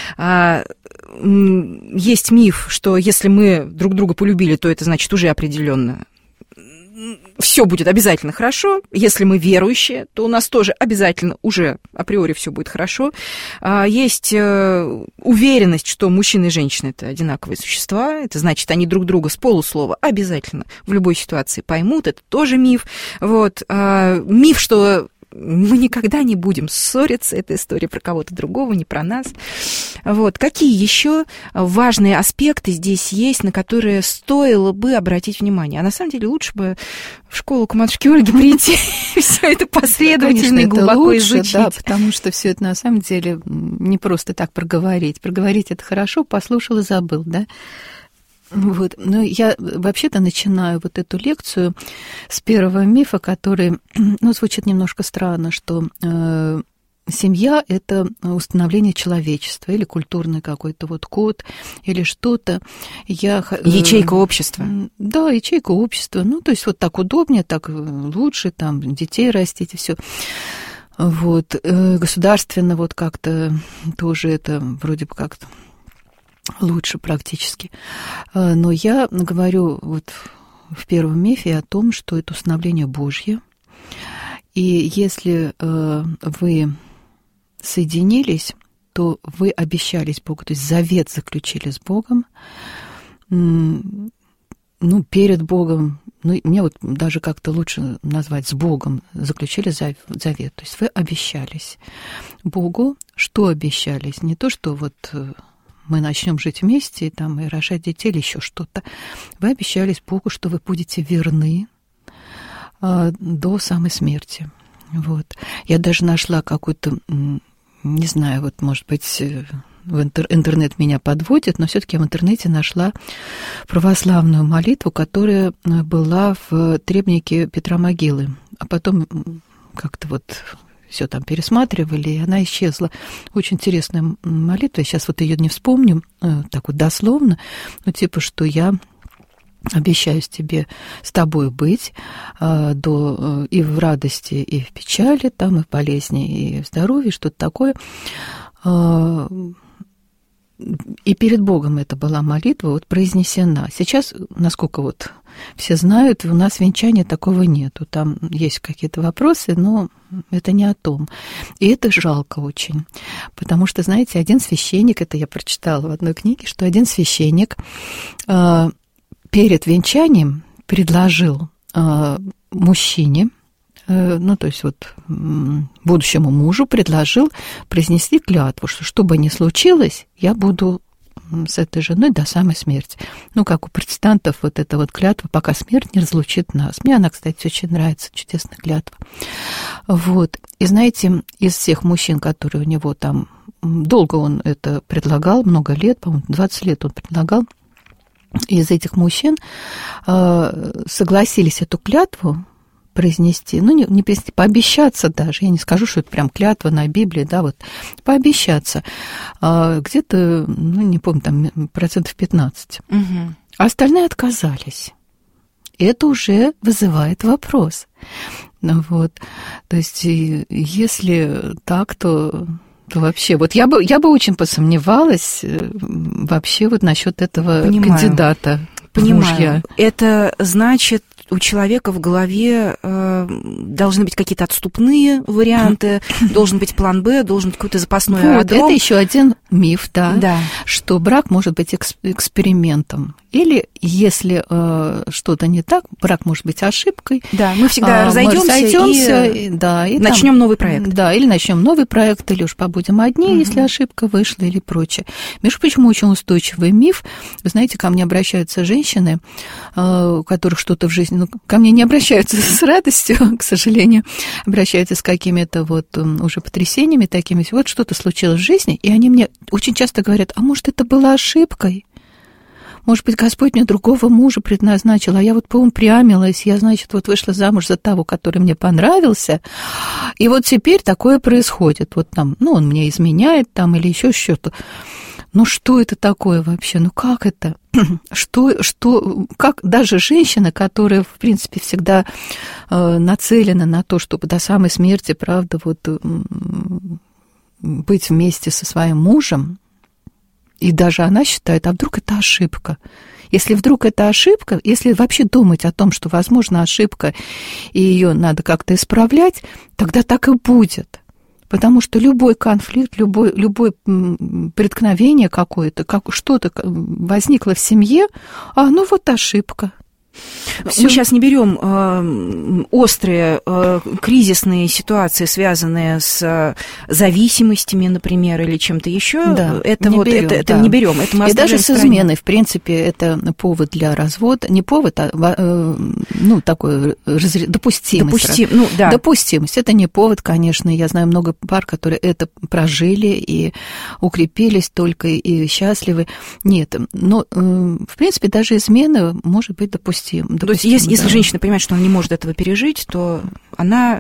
Есть миф, что если мы друг друга полюбили, то это значит уже определенно все будет обязательно хорошо. Если мы верующие, то у нас тоже обязательно уже априори все будет хорошо. Есть уверенность, что мужчина и женщина — это одинаковые существа. Это значит, они друг друга с полуслова обязательно в любой ситуации поймут. Это тоже миф. Вот. Миф, что мы никогда не будем ссориться, это история про кого-то другого, не про нас. Вот. Какие еще важные аспекты здесь есть, на которые стоило бы обратить внимание? А на самом деле лучше бы в школу к матушке Ольге прийти и все это последовательно и глубоко изучить. Да, потому что все это на самом деле не просто так проговорить. Проговорить это хорошо, послушал и забыл, да? Вот. Но я вообще-то начинаю вот эту лекцию с первого мифа, который, ну, звучит немножко странно, что э, семья – это установление человечества или культурный какой-то вот код, или что-то. Я, э, ячейка общества. Да, ячейка общества. Ну, то есть вот так удобнее, так лучше, там, детей растить и все. Вот. Э, государственно вот как-то тоже это вроде бы как-то лучше практически. Но я говорю вот в первом мифе о том, что это установление Божье. И если вы соединились, то вы обещались Богу, то есть завет заключили с Богом, ну, перед Богом, ну, мне вот даже как-то лучше назвать с Богом, заключили завет. То есть вы обещались Богу, что обещались? Не то, что вот мы начнем жить вместе, там, и рожать детей, или еще что-то. Вы обещались Богу, что вы будете верны э, до самой смерти. Вот. Я даже нашла какую-то, не знаю, вот, может быть, в интер- интернет меня подводит, но все-таки в интернете нашла православную молитву, которая была в требнике Петра Могилы. А потом как-то вот все там пересматривали, и она исчезла. Очень интересная молитва. Я сейчас вот ее не вспомню, так вот дословно, но типа, что я обещаюсь тебе с тобой быть до, и в радости, и в печали, там, и в болезни, и в здоровье, что-то такое. И перед Богом это была молитва вот произнесена. Сейчас, насколько вот все знают, у нас венчания такого нету. Там есть какие-то вопросы, но это не о том. И это жалко очень. Потому что, знаете, один священник, это я прочитала в одной книге, что один священник э, перед венчанием предложил э, мужчине, э, ну, то есть вот будущему мужу предложил произнести клятву, что что бы ни случилось, я буду с этой женой до самой смерти. Ну, как у протестантов, вот эта вот клятва, пока смерть не разлучит нас. Мне она, кстати, очень нравится, чудесная клятва. Вот. И знаете, из всех мужчин, которые у него там, долго он это предлагал, много лет, по-моему, двадцать лет он предлагал, из этих мужчин э, согласились эту клятву произнести, ну, не, не произнести, пообещаться даже, я не скажу, что это прям клятва на Библии, да, вот, пообещаться, а, где-то, ну, не помню, там, процентов пятнадцать. Угу. А остальные отказались. Это уже вызывает вопрос. Вот, то есть, если так, то... то вообще, вот я бы, я бы очень посомневалась вообще вот насчет этого Понимаю. кандидата. Понимаю. Мужья. Это значит, у человека в голове э, должны быть какие-то отступные варианты, должен быть план Б, должен быть какой-то запасной вот, аэродром. Это еще один миф, да, да, что брак может быть экс- экспериментом. Или если э, что-то не так, брак может быть ошибкой. Да, мы всегда а, разойдемся, разойдемся и, и, да, и начнем там, новый проект. Да, или начнем новый проект, или уж побудем одни, угу. если ошибка вышла, или прочее. Между прочим, очень устойчивый миф. Вы знаете, ко мне обращаются женщины, э, у которых что-то в жизни... Ну, ко мне не обращаются с радостью, к сожалению, обращаются с какими-то вот уже потрясениями такими. Вот что-то случилось в жизни, и они мне очень часто говорят, а может, это была ошибкой? Может быть, Господь мне другого мужа предназначил, а я вот поупрямилась, я, значит, вот вышла замуж за того, который мне понравился, и вот теперь такое происходит. Вот там, ну, он мне изменяет там или еще что-то. Ну, что это такое вообще? Ну, как это? Что, что, как даже женщина, которая, в принципе, всегда э, нацелена на то, чтобы до самой смерти, правда, вот э, быть вместе со своим мужем, и даже она считает, а вдруг это ошибка? Если вдруг это ошибка, если вообще думать о том, что, возможно, ошибка, и ее надо как-то исправлять, тогда так и будет. Потому что любой конфликт, любой, любое преткновение какое-то, как что-то возникло в семье, а ну вот ошибка. Всё. Мы сейчас не берем э, острые э, кризисные ситуации, связанные с э, зависимостями, например, или чем-то еще. Да, это не вот берем, это, это да. не берем. Это мы и даже с стране. изменой, в принципе, это повод для развода. Не повод, а э, ну, такой разре... допустимость. Допустим, ну, да. Допустимость. Это не повод, конечно. Я знаю много пар, которые это прожили и укрепились только и счастливы. Нет, но, э, в принципе, даже измена может быть допустима. То есть, если, да. если женщина понимает, что она не может этого пережить, то она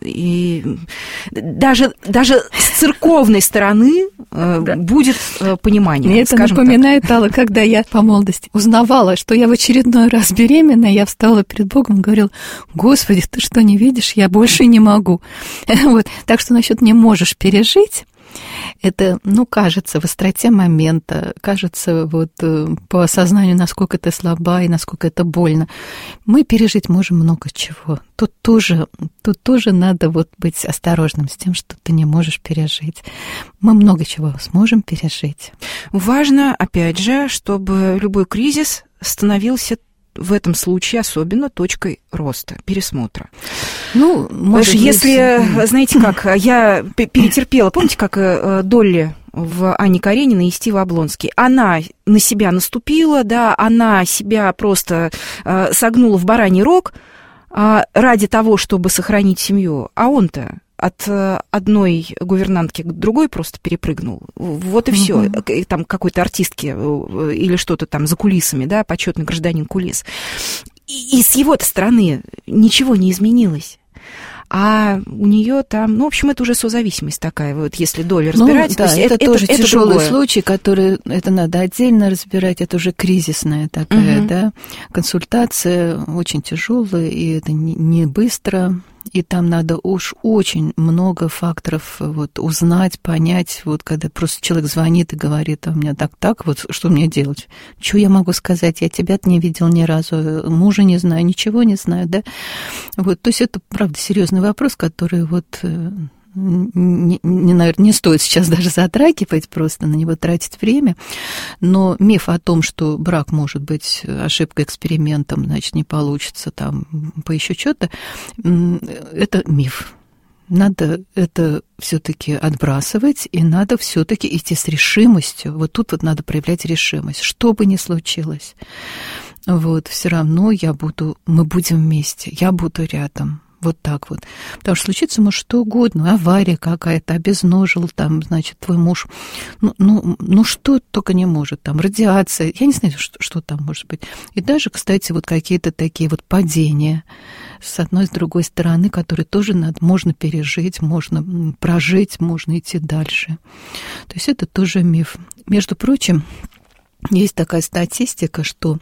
и даже, даже с церковной стороны э, да. будет э, понимание. Мне это напоминает, Алла, когда я по молодости узнавала, что я в очередной раз беременна, я встала перед Богом и говорила: Господи, ты что, не видишь, я больше не могу. Вот. Так что насчет не можешь пережить, это, ну, кажется, в остроте момента, кажется, вот по осознанию, насколько ты слаба и насколько это больно. Мы пережить можем много чего. Тут тоже, тут тоже надо вот быть осторожным с тем, что ты не можешь пережить. Мы много чего сможем пережить. Важно, опять же, чтобы любой кризис становился в этом случае особенно точкой роста, пересмотра. Ну, может быть... Если, знаете как, я перетерпела, помните, как Долли в Анне Карениной и Стива Облонский? Она на себя наступила, да, она себя просто согнула в бараний рог ради того, чтобы сохранить семью, а он-то от одной гувернантки к другой просто перепрыгнул. Вот и все. Mm-hmm. Там какой-то артистки или что-то там за кулисами, да, почетный гражданин кулис. И, и с его-то стороны ничего не изменилось. А у нее там, ну, в общем, это уже созависимость такая, вот если доля разбирать. Ну, да, то есть это, это тоже это, тяжелый это случай, который, это надо отдельно разбирать, это уже кризисная такая, угу. да, консультация очень тяжелая, и это не, не быстро, и там надо уж очень много факторов вот узнать, понять, вот когда просто человек звонит и говорит: а у меня так-так, вот что мне делать? Что я могу сказать? Я тебя-то не видел ни разу, мужа не знаю, ничего не знаю, да? Вот, то есть это, правда, серьезный вопрос, который вот... Не, не, наверное, не стоит сейчас даже затрагивать, просто на него тратить время, но миф о том, что брак может быть ошибкой, экспериментом, значит, не получится там по еще что-то, это миф. Надо это все-таки отбрасывать, и надо все-таки идти с решимостью. Вот тут вот надо проявлять решимость, что бы ни случилось. Вот, все равно я буду, мы будем вместе, я буду рядом. Вот так вот. Потому что случится может что угодно, авария какая-то, обезножил там, значит, твой муж. Ну, ну, ну что только не может, там, радиация, я не знаю, что, что там может быть. И даже, кстати, вот какие-то такие вот падения с одной, с другой стороны, которые тоже надо, можно пережить, можно прожить, можно идти дальше. То есть это тоже миф. Между прочим, есть такая статистика, что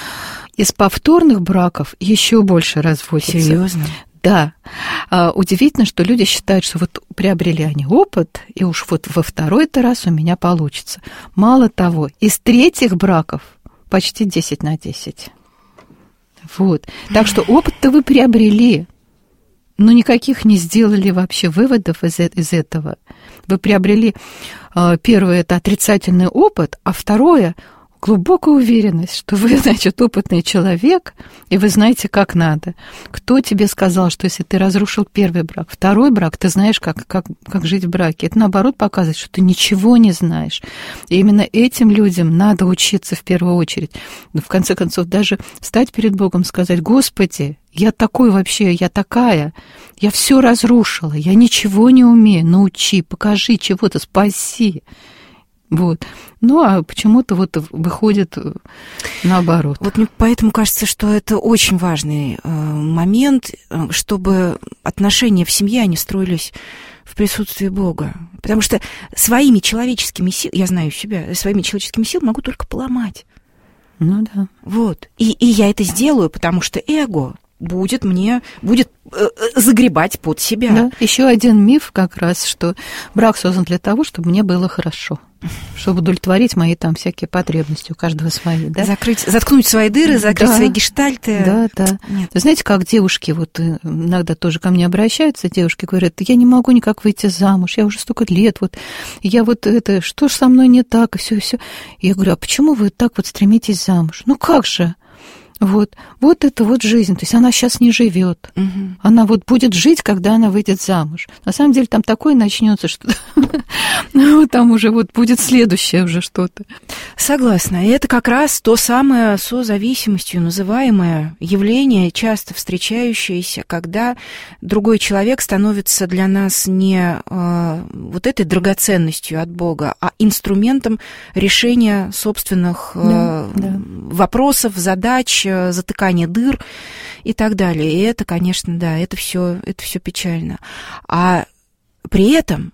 из повторных браков еще больше разводятся. Серьезно? Да. Удивительно, что люди считают, что вот приобрели они опыт, и уж вот во второй-то раз у меня получится. Мало того, из третьих браков почти десять на десять. Вот. Так что опыт-то вы приобрели, но никаких не сделали вообще выводов из, из этого. Вы приобрели, первое, это отрицательный опыт, а второе – глубокая уверенность, что вы, значит, опытный человек, и вы знаете, как надо. Кто тебе сказал, что если ты разрушил первый брак, второй брак, ты знаешь, как, как, как жить в браке? Это, наоборот, показывает, что ты ничего не знаешь. И именно этим людям надо учиться в первую очередь. Но, в конце концов, даже встать перед Богом и сказать: Господи, я такой вообще, я такая, я все разрушила, я ничего не умею, научи, покажи чего-то, спаси. Вот. Ну, а почему-то вот выходит наоборот. Вот мне поэтому кажется, что это очень важный э, момент, чтобы отношения в семье, они строились в присутствии Бога. Потому что своими человеческими силами, я знаю себя, своими человеческими силами могу только поломать. Ну да. Вот. И, и я это сделаю, потому что эго будет мне, будет э, загребать под себя. Да. Еще один миф как раз, что брак создан для того, чтобы мне было хорошо, чтобы удовлетворить мои там всякие потребности, у каждого свои, да? Закрыть, заткнуть свои дыры, закрыть да. свои гештальты. Да, да. Нет. Вы знаете, как девушки вот иногда тоже ко мне обращаются, девушки говорят: я не могу никак выйти замуж, я уже столько лет, вот, я вот это, что ж со мной не так, и все, и все. Я говорю: а почему вы так вот стремитесь замуж? Ну как же? Вот, вот это вот жизнь. То есть она сейчас не живет. Угу. Она вот будет жить, когда она выйдет замуж. На самом деле там такое начнется, что там уже вот будет следующее уже что-то. Согласна. И это как раз то самое созависимостью называемое явление, часто встречающееся, когда другой человек становится для нас не э, вот этой драгоценностью от Бога, а инструментом решения собственных э, да, да. вопросов, задач, затыкание дыр и так далее. И это, конечно, да, это все это все печально. А при этом,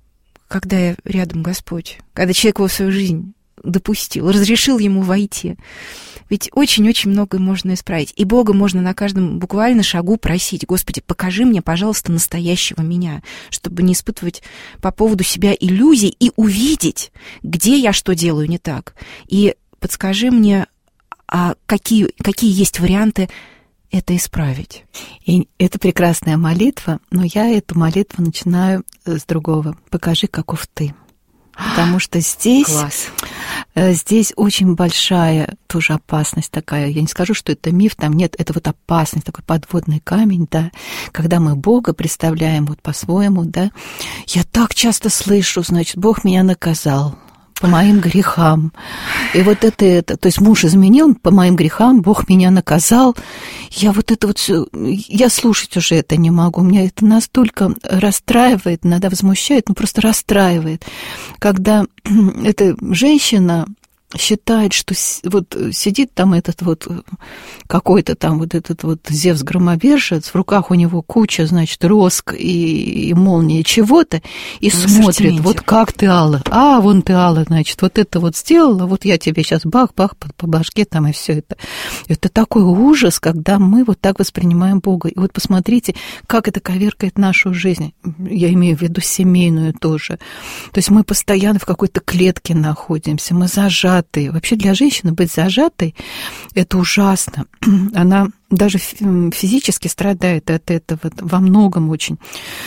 когда рядом Господь, когда человек его в свою жизнь допустил, разрешил ему войти, ведь очень-очень многое можно исправить. И Бога можно на каждом буквально шагу просить: Господи, покажи мне, пожалуйста, настоящего меня, чтобы не испытывать по поводу себя иллюзий и увидеть, где я что делаю не так. И подскажи мне, а какие, какие есть варианты это исправить? И это прекрасная молитва, но я эту молитву начинаю с другого. Покажи, каков ты. Потому что здесь, Класс. здесь очень большая тоже опасность такая. Я не скажу, что это миф, там нет, это вот опасность, такой подводный камень, да, когда мы Бога представляем вот по-своему, да. Я так часто слышу, значит, Бог меня наказал по моим грехам. И вот это, это, то есть муж изменил по моим грехам, Бог меня наказал. Я вот это вот все, я слушать уже это не могу. Меня это настолько расстраивает, иногда возмущает, ну просто расстраивает, когда эта женщина считает, что вот сидит там этот вот какой-то там вот этот вот Зевс-громовержец, в руках у него куча, значит, роск и, и молнии чего-то, и в смотрит, вот как ты, Алла, а, вон ты, Алла, значит, вот это вот сделала, вот я тебе сейчас бах-бах по, по башке там и все это. Это такой ужас, когда мы вот так воспринимаем Бога. И вот посмотрите, как это коверкает нашу жизнь. Я имею в виду семейную тоже. То есть мы постоянно в какой-то клетке находимся, мы зажаты. Вообще для женщины быть зажатой – это ужасно. Она даже физически страдает от этого во многом очень.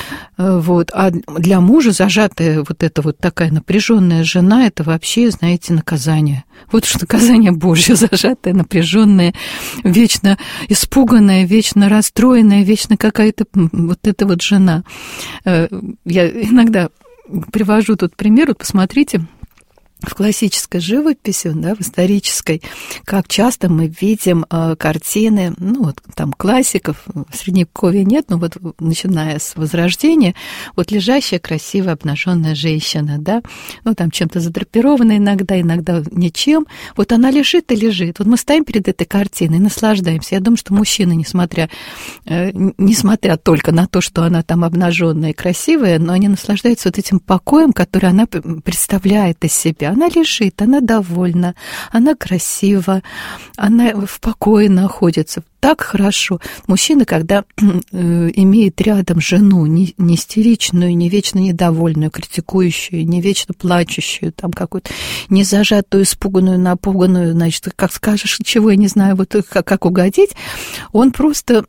Вот. А для мужа зажатая вот эта вот такая напряженная жена – это вообще, знаете, наказание. Вот что наказание Божье, зажатая, напряженная, вечно испуганная, вечно расстроенная, вечно какая-то вот эта вот жена. Я иногда привожу тут пример, вот посмотрите, в классической живописи, да, в исторической, как часто мы видим э, картины, ну, вот там классиков, в Средневековье нет, но вот начиная с Возрождения, вот лежащая красивая обнаженная женщина, да, ну, там чем-то задрапирована иногда, иногда ничем, вот она лежит и лежит. Вот мы стоим перед этой картиной, наслаждаемся. Я думаю, что мужчины, несмотря, э, несмотря только на то, что она там обнаженная и красивая, но они наслаждаются вот этим покоем, который она представляет из себя. Она лежит, она довольна, она красива, она в покое находится. Так хорошо. Мужчина, когда э, имеет рядом жену, не, не истеричную, не вечно недовольную, критикующую, не вечно плачущую, там какую-то не зажатую, испуганную, напуганную, значит, как скажешь, чего, я не знаю, вот как, как угодить, он просто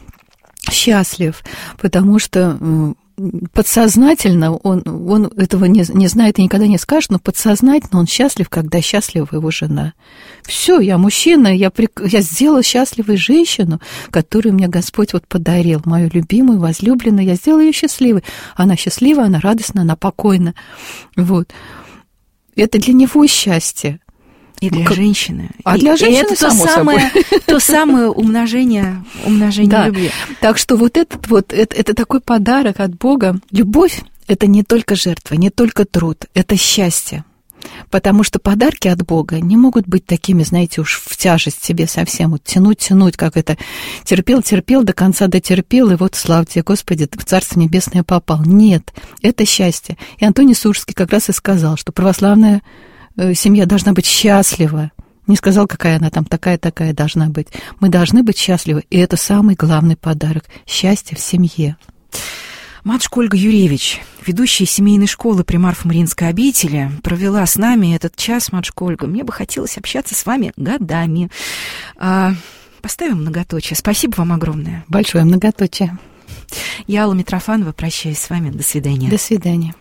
счастлив, потому что э, подсознательно он, он этого не, не знает и никогда не скажет, но подсознательно он счастлив, когда счастлива его жена. Все, я мужчина, я, я сделала счастливой женщину, которую мне Господь вот подарил, мою любимую, возлюбленную, я сделала ее счастливой. Она счастлива, она радостна, она покойна. Вот. Это для него счастье. И для как... женщины. А для женщины, и это то самое, то самое умножение, умножение да. любви. Так что вот этот вот, это, это такой подарок от Бога. Любовь – это не только жертва, не только труд, это счастье. Потому что подарки от Бога не могут быть такими, знаете, уж в тяжесть себе совсем, вот тянуть, тянуть, как это терпел, терпел, до конца дотерпел, и вот, слава тебе, Господи, в Царство Небесное попал. Нет, это счастье. И Антоний Суржский как раз и сказал, что православная семья должна быть счастлива. Не сказал, какая она там такая-такая должна быть. Мы должны быть счастливы, и это самый главный подарок – счастье в семье. Матушка Ольга Юревич, ведущая семейной школы при Марфо-Мариинской обители, провела с нами этот час. Матушка Ольга, мне бы хотелось общаться с вами годами. А, поставим многоточие. Спасибо вам огромное. Большое многоточие. Я, Алла Митрофанова, прощаюсь с вами. До свидания. До свидания.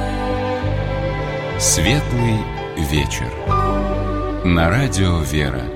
Светлый вечер. На радио «Вера».